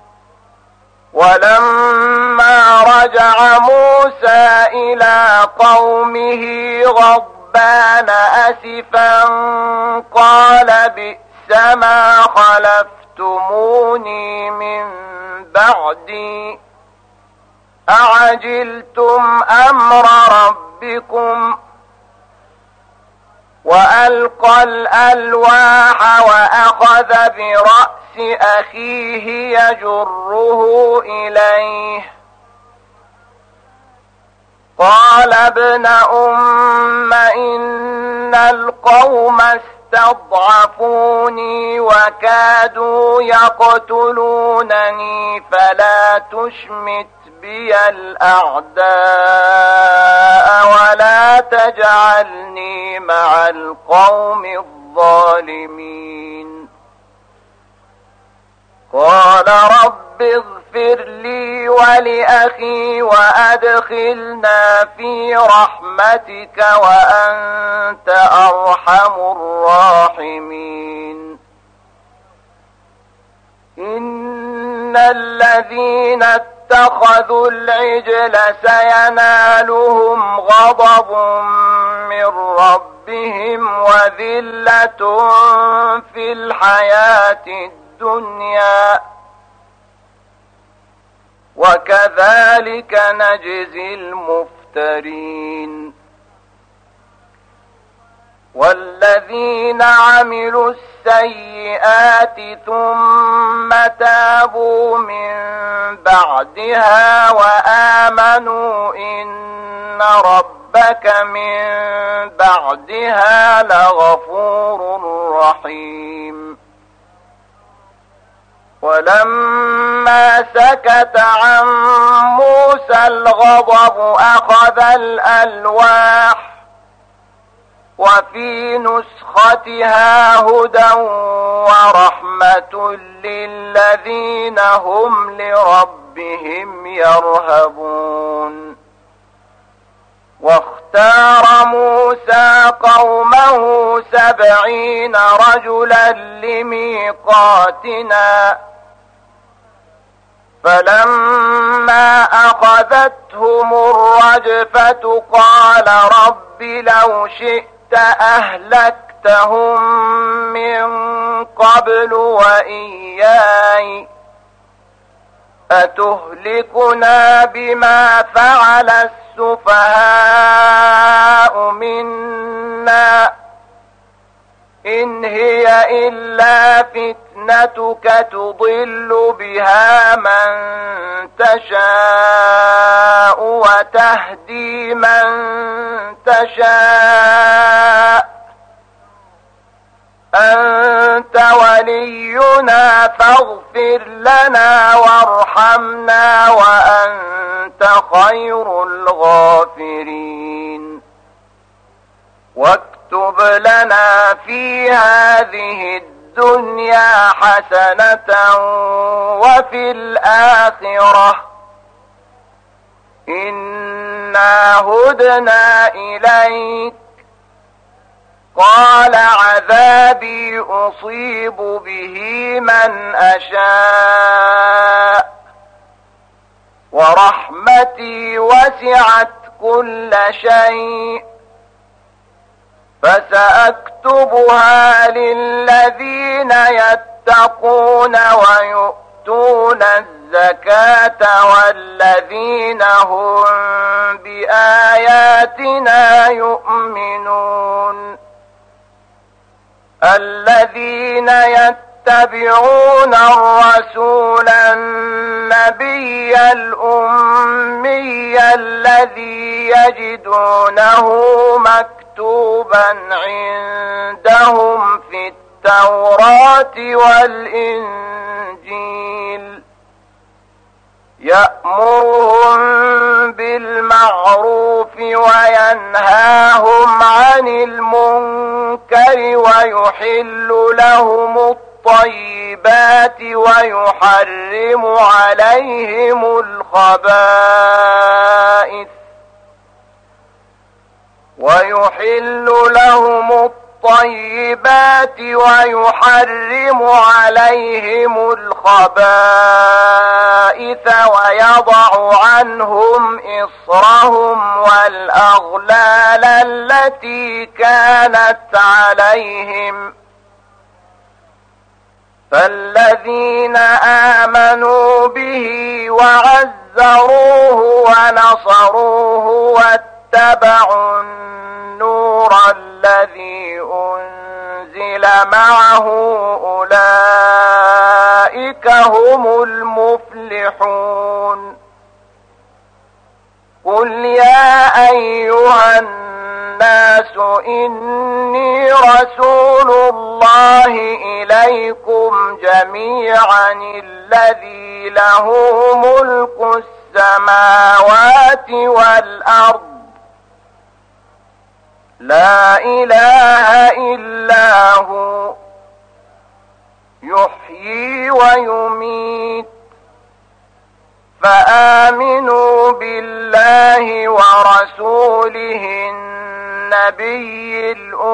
ولما رجع موسى إلى قومه غضبان كان أسفا قال بئس ما خلفتموني من بعدي أعجلتم أمر ربكم وألقى الألواح وأخذ برأس أخيه يجره إليه قال ابن أم إن القوم استضعفوني وكادوا يقتلونني فلا تشمت بي الأعداء ولا تجعلني مع القوم الظالمين قال رب اغفر لي ولأخي وأدخلنا في رحمتك وأنت أرحم الراحمين إن الذين اتخذوا العجل سينالهم غضب من ربهم وذلة في الحياة الدنيا وكذلك نجزي المفترين والذين عملوا السيئات ثم تابوا من بعدها وآمنوا إن ربك من بعدها لغفور رحيم ولما سكت عن موسى الغضب أخذ الألواح وفي نسختها هدى ورحمة للذين هم لربهم يرهبون واختار موسى قومه سبعين رجلا لميقاتنا فلما أخذتهم الرجفة قال رب لو شئت أهلكتهم من قبل وإياي أتهلكنا بما فعل السفهاء منا إن هي إلا فتنتك تضل بها من تشاء وتهدي من تشاء أنت ولينا فاغفر لنا وارحمنا وأنت خير الغافرين واكتب لنا في هذه الدنيا حسنة وفي الآخرة إنا هدنا إليك قال عذابي أصيب به من أشاء ورحمتي وسعت كل شيء فسأكتبها للذين يتقون ويؤتون الزكاة والذين هم بآياتنا يؤمنون الذين يتبعون الرسول النبي الأمي الذي يجدونه مكتوبا عندهم في التوراة والإنجيل يأمرهم بالمعروف وينهاهم عن المنكر ويحل لهم الطيبات ويحرم عليهم الخبائث ويحل لهم الطيبات ويحرم عليهم الخبائث ويضع عنهم إصرهم والأغلال التي كانت عليهم فالذين آمنوا به وعزروه ونصروه واتبعوا النور الذي أنزل معه أولئك هم المفلحون قل يا أيها الناس إني رسول الله إليكم جميعا الذي له ملك السماوات والأرض لا إله إلا هو يحيي ويميت فآمنوا بالله ورسوله النبي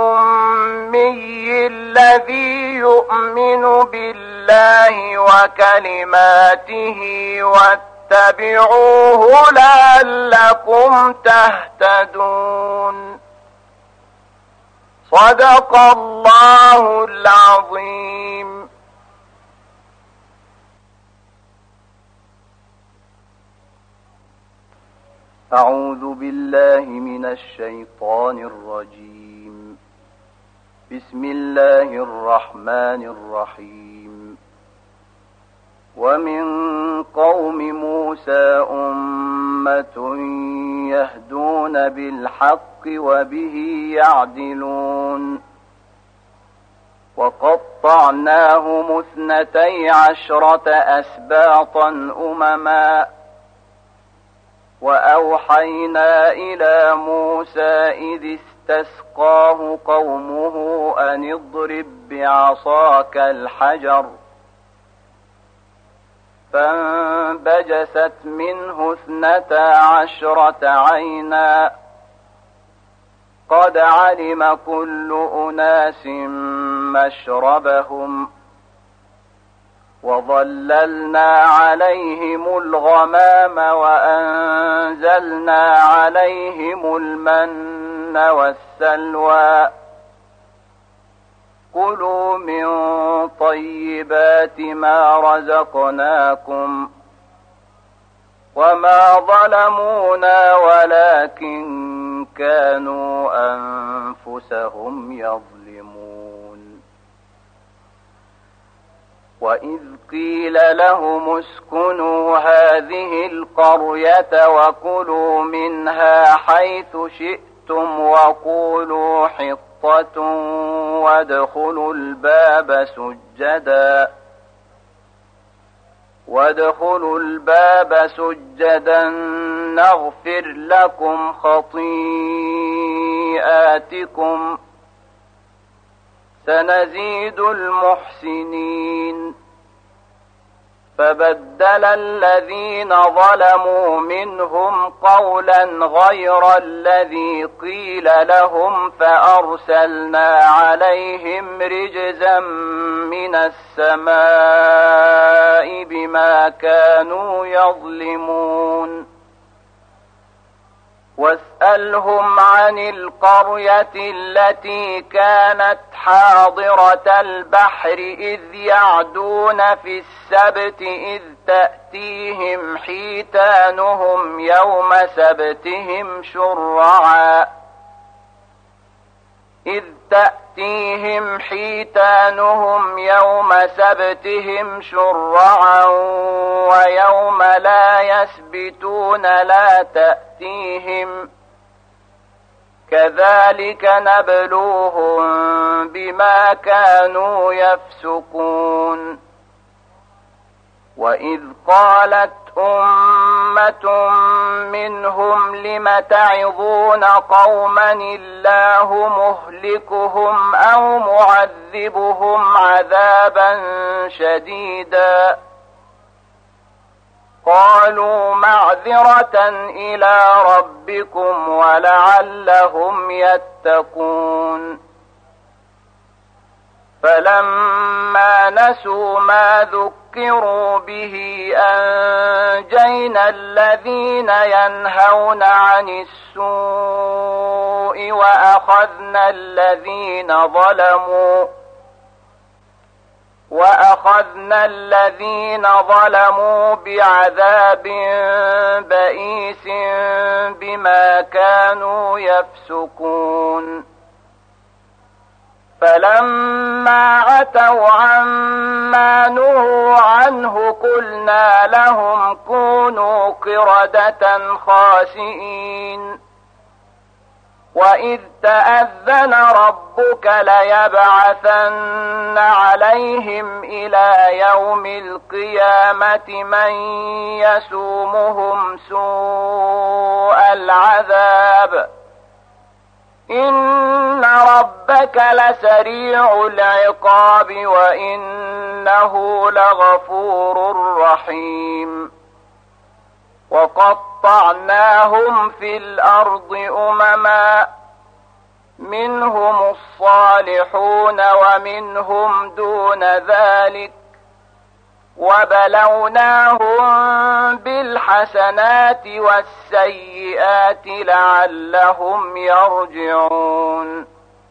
الأمي الذي يؤمن بالله وكلماته واتبعوه لعلكم تهتدون صدق الله العظيم. أعوذ بالله من الشيطان الرجيم. بسم الله الرحمن الرحيم. ومن قوم موسى أمة يهدون بالحق وبه يعدلون وقطعناهم اثنتي عشرة أسباطا أمما وأوحينا إلى موسى إذ استسقاه قومه أن اضرب بعصاك الحجر فانبجست منه اثنتا عشرة عينا قد علم كل أناس مشربهم وظللنا عليهم الغمام وأنزلنا عليهم المن والسلوى كلوا من طيبات ما رزقناكم وما ظلمونا ولكن كانوا أنفسهم يظلمون وإذ قيل لهم اسكنوا هذه القرية وكلوا منها حيث شئتم وقولوا حطة وادخلوا الباب سجدا وادخلوا الباب سجدا نغفر لكم خطيئاتكم سنزيد المحسنين فبدل الذين ظلموا منهم قولا غير الذي قيل لهم فأرسلنا عليهم رجزا من السماء بما كانوا يظلمون واسألهم عن القرية التي كانت حاضرة البحر إذ يعدون في السبت إذ تأتيهم حيتانهم يوم سبتهم شرعا إذ تأتيهم حيتانهم يوم سبتهم شرعا ويوم لا يسبتون لا تأتيهم كذلك نبلوهم بما كانوا يفسقون وإذ قالت أمة منهم لم تعظون قوما الله مهلكهم أو معذبهم عذابا شديدا قالوا معذرة إلى ربكم ولعلهم يتقون فلما نسوا ما ذكروا به أنجينا الذين ينهون عن السوء وأخذنا الذين ظلموا وأخذنا الذين ظلموا بعذاب بئيس بما كانوا يفسقون فلما عتوا عما نهوا عنه قلنا لهم كونوا قردة خاسئين وإذ تأذن ربك ليبعثن عليهم إلى يوم القيامة من يسومهم سوء العذاب إن ربك لسريع العقاب وإنه لغفور رحيم وقطعناهم في الأرض أمما منهم الصالحون ومنهم دون ذلك وبلوناهم بالحسنات والسيئات لعلهم يرجعون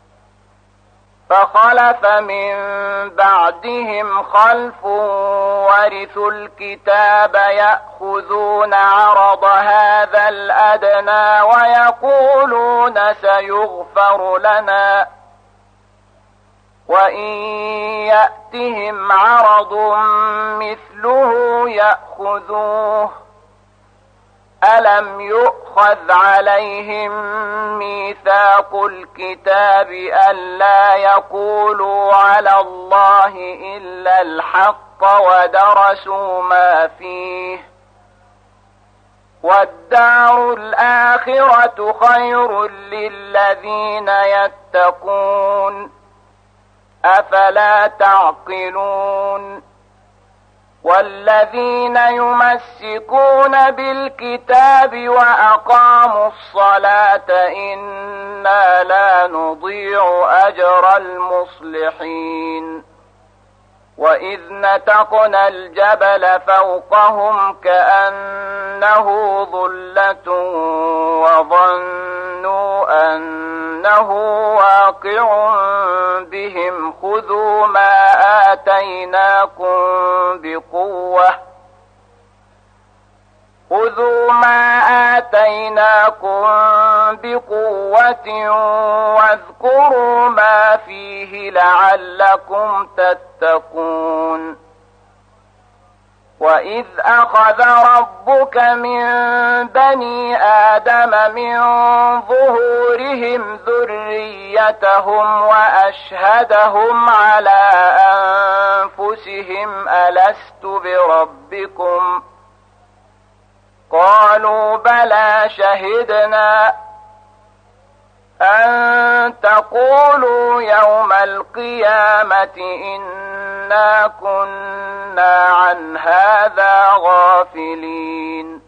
فخلف من بعدهم خلف ورثوا الكتاب يأخذون عرض هذا الأدنى ويقولون سيغفر لنا وإن يأتهم عرض مثله يأخذوه ألم يؤخذ عليهم ميثاق الكتاب ألا يقولوا على الله إلا الحق ودرسوا ما فيه والدار الآخرة خير للذين يتقون أفلا تعقلون والذين يمسكون بالكتاب وأقاموا الصلاة إنا لا نضيع أجر المصلحين وإذ نتقنا الجبل فوقهم كأنه ظلة وظنوا أنه واقع بهم خذوا ما آتيناكم بقوة خذوا ما آتيناكم بقوة واذكروا ما فيه لعلكم تتقون وإذ أخذ ربك من بني آدم من ظهورهم ذريتهم وأشهدهم على أنفسهم ألست بربكم قالوا بلى شهدنا أن تقولوا يوم القيامة إنا كنا عن هذا غافلين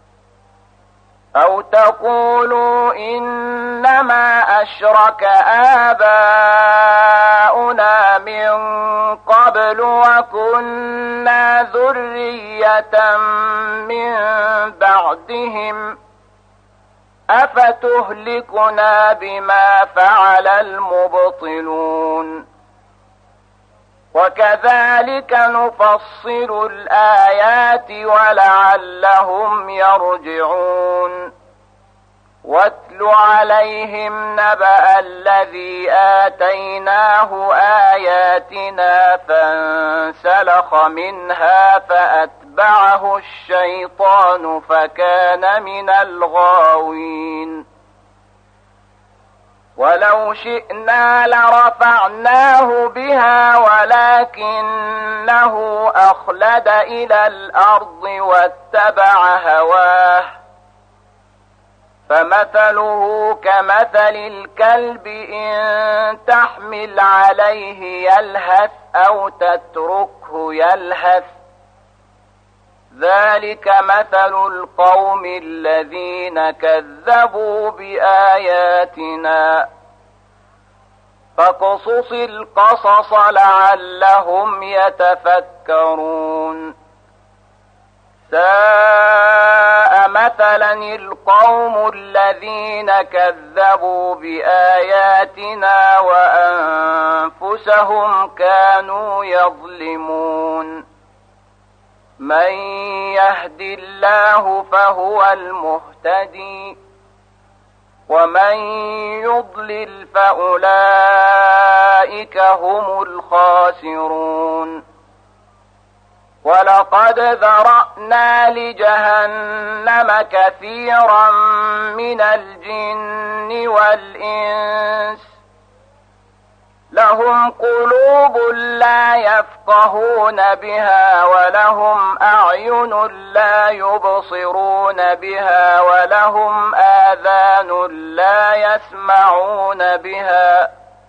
أو تقولوا إنما أشرك آباؤنا من قبل وكنا ذرية من بعدهم أفتهلكنا بما فعل المبطلون وكذلك نفصل الآيات ولعلهم يرجعون واتل عليهم نبأ الذي آتيناه آياتنا فانسلخ منها فأتبعه الشيطان فكان من الغاوين ولو شئنا لرفعناه بها ولكنه أخلد إلى الأرض واتبع هواه فمثله كمثل الكلب إن تحمل عليه يلهث أو تتركه يلهث ذلك مثل القوم الذين كذبوا بآياتنا فاقصص القصص لعلهم يتفكرون ساء مثلا القوم الذين كذبوا بآياتنا وأنفسهم كانوا يظلمون من يهد الله فهو المهتدي ومن يضلل فأولئك هم الخاسرون ولقد ذرأنا لجهنم كثيرا من الجن والإنس لهم قلوب لا يفقهون بها ولهم أعين لا يبصرون بها ولهم آذان لا يسمعون بها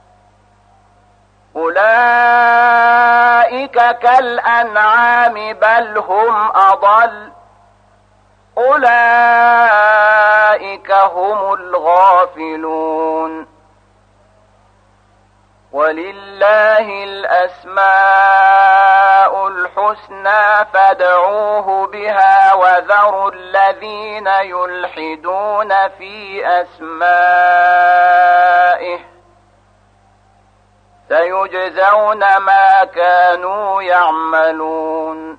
أولئك كالأنعام بل هم أضل أولئك هم الغافلون ولله الأسماء الحسنى فادعوه بها وذروا الذين يلحدون في أسمائه سيجزون ما كانوا يعملون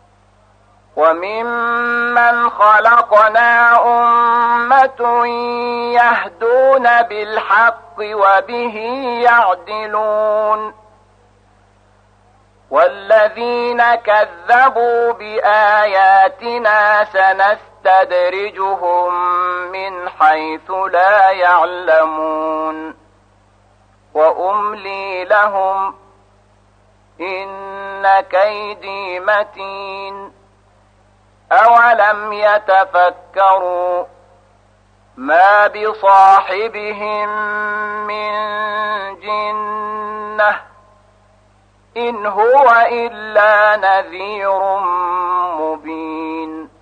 وممن خلقنا أمة يهدون بالحق وبه يعدلون والذين كذبوا بآياتنا سنستدرجهم من حيث لا يعلمون وأملي لهم إن كيدي متين أولم يتفكروا ما بصاحبهم من جنة إن هو إلا نذير مبين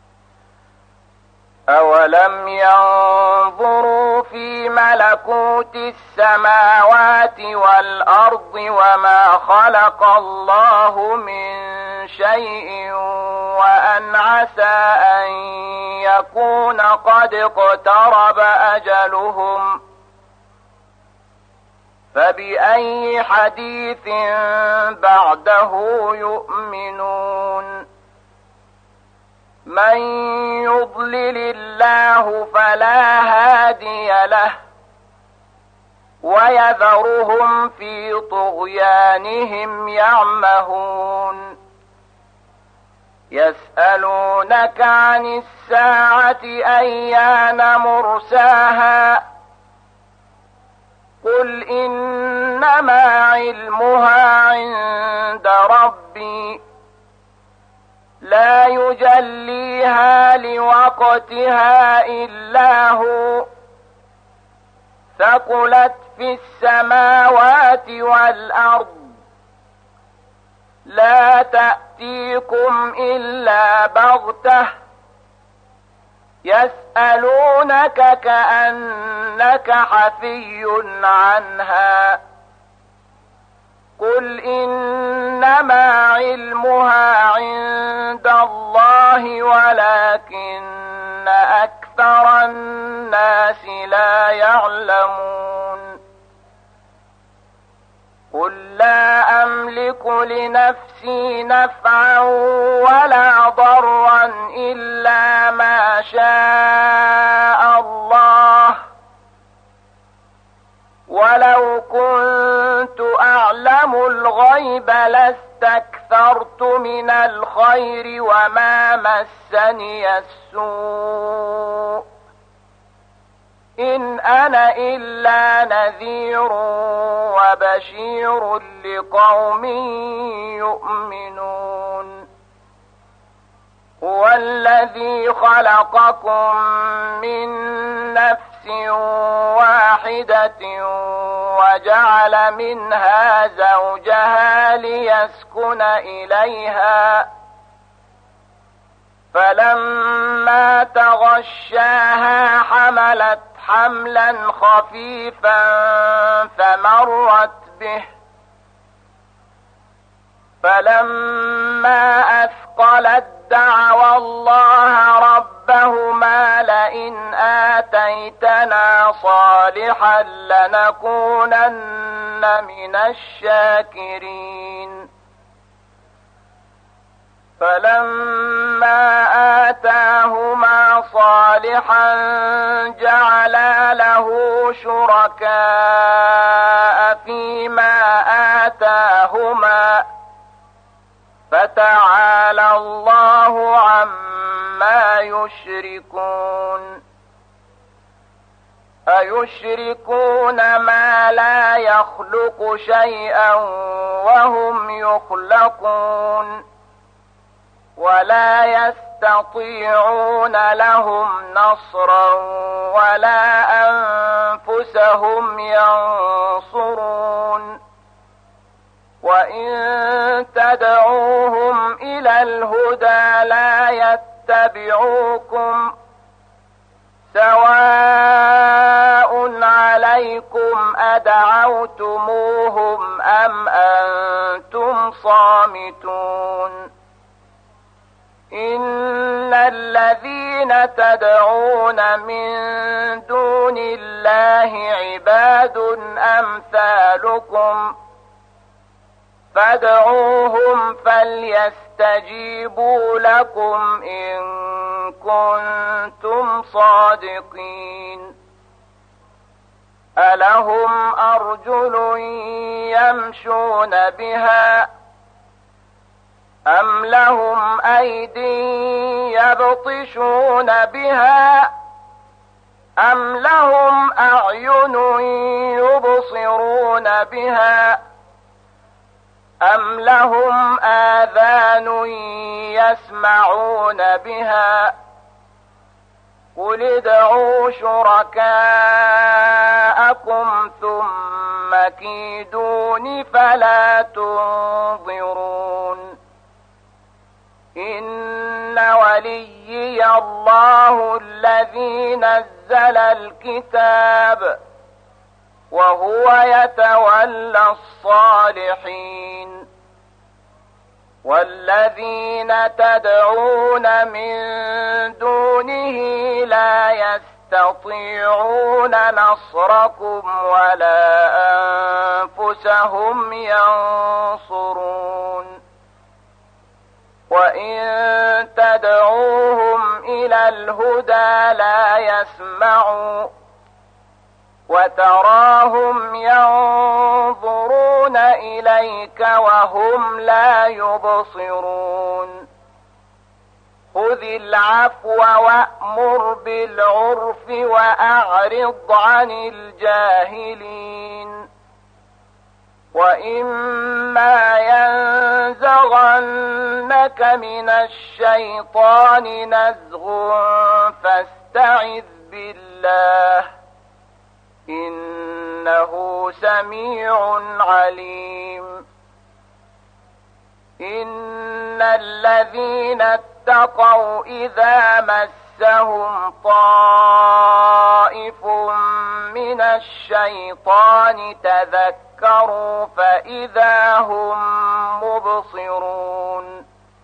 أولم ينظروا في ملكوت السماوات والأرض وما خلق الله من شيء وأن عسى أن يكون قد اقترب أجلهم فبأي حديث بعده يؤمنون من يضلل الله فلا هادي له ويذرهم في طغيانهم يعمهون يسألونك عن الساعة أيان مرساها قل إنما علمها عند ربي لا يجليها لوقتها إلا هو ثقلت في السماوات والأرض لا تأتيكم إلا بغتة يسألونك كأنك حفي عنها قل إنما علمها عند الله ولكن أكثر الناس لا يعلمون قل لا أملك لنفسي نفعا ولا ضرا إلا ما شاء الله ولو كنت أعلم الغيب لاستكثرت من الخير وما مسني السوء إن أنا إلا نذير وبشير لقوم يؤمنون هو الذي خلقكم من نفس واحدة وجعل منها زوجها ليسكن إليها فلما تغشاها حملت حملا خفيفا فمرت به فلما أثقلت دعوا الله ربهما لئن آتيتنا صالحا لنكونن من الشاكرين فلما آتاهما صالحا جعلا له شركاء فيما آتاهما فتعالى الله عما يشركون أيشركون ما لا يخلق شيئا وهم يخلقون ولا يستطيعون لهم نصرا ولا أنفسهم ينصرون وإن تدعوهم إلى الهدى لا يتبعوكم سواء عليكم أدعوتموهم أم أنتم صامتون إن الذين تدعون من دون الله عباد أمثالكم فادعوهم فليستجيبوا لكم إن كنتم صادقين ألهم أرجل يمشون بها أم لهم أيدي يبطشون بها أم لهم أعين يبصرون بها أم لهم آذان يسمعون بها قل ادعوا شركاءكم ثم كيدون فلا تنظرون إن وليي الله الذي نزل الكتاب وهو يتولى الصالحين والذين تدعون من دونه لا يستطيعون نصركم ولا أنفسهم ينصرون وإن تدعوهم إلى الهدى لا يسمعوا وتراهم ينظرون إليك وهم لا يبصرون خذ العفو وأمر بالعرف وأعرض عن الجاهلين وإما ينزغنك من الشيطان نزغ فاستعذ بالله إنه سميع عليم إن الذين اتقوا إذا مسهم طائف من الشيطان تذكروا فإذا هم مبصرون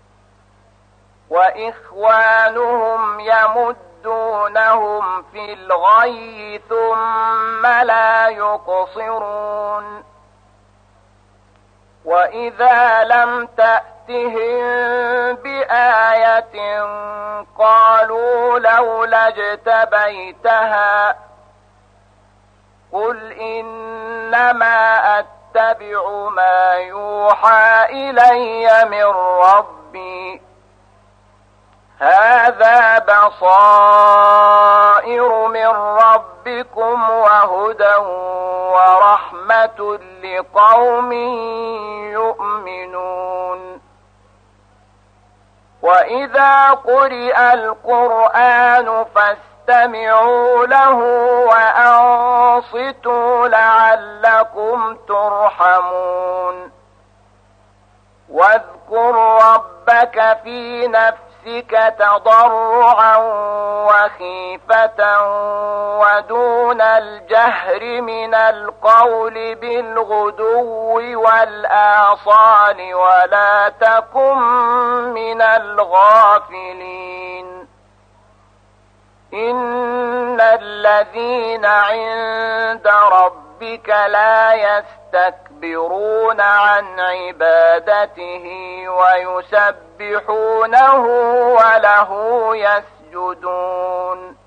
وإخوانهم يمدونهم في الغي ثم لا يقصرون وإذا لم تأتهم بآية قالوا لولا اجتبيتها قل إنما أتبع ما يوحى إلي من ربي هذا بصائر من ربكم وهدى ورحمة لقوم يؤمنون وإذا قرئ القرآن فاستمعوا له وأنصتوا لعلكم ترحمون واذكر ربك في نفسك تضرعا وخيفة ودون الجهر من القول بالغدو والآصال ولا تكن من الغافلين إن الذين عند ربك لا يستكبرون عن عبادته ويسبحونه وله يسجدون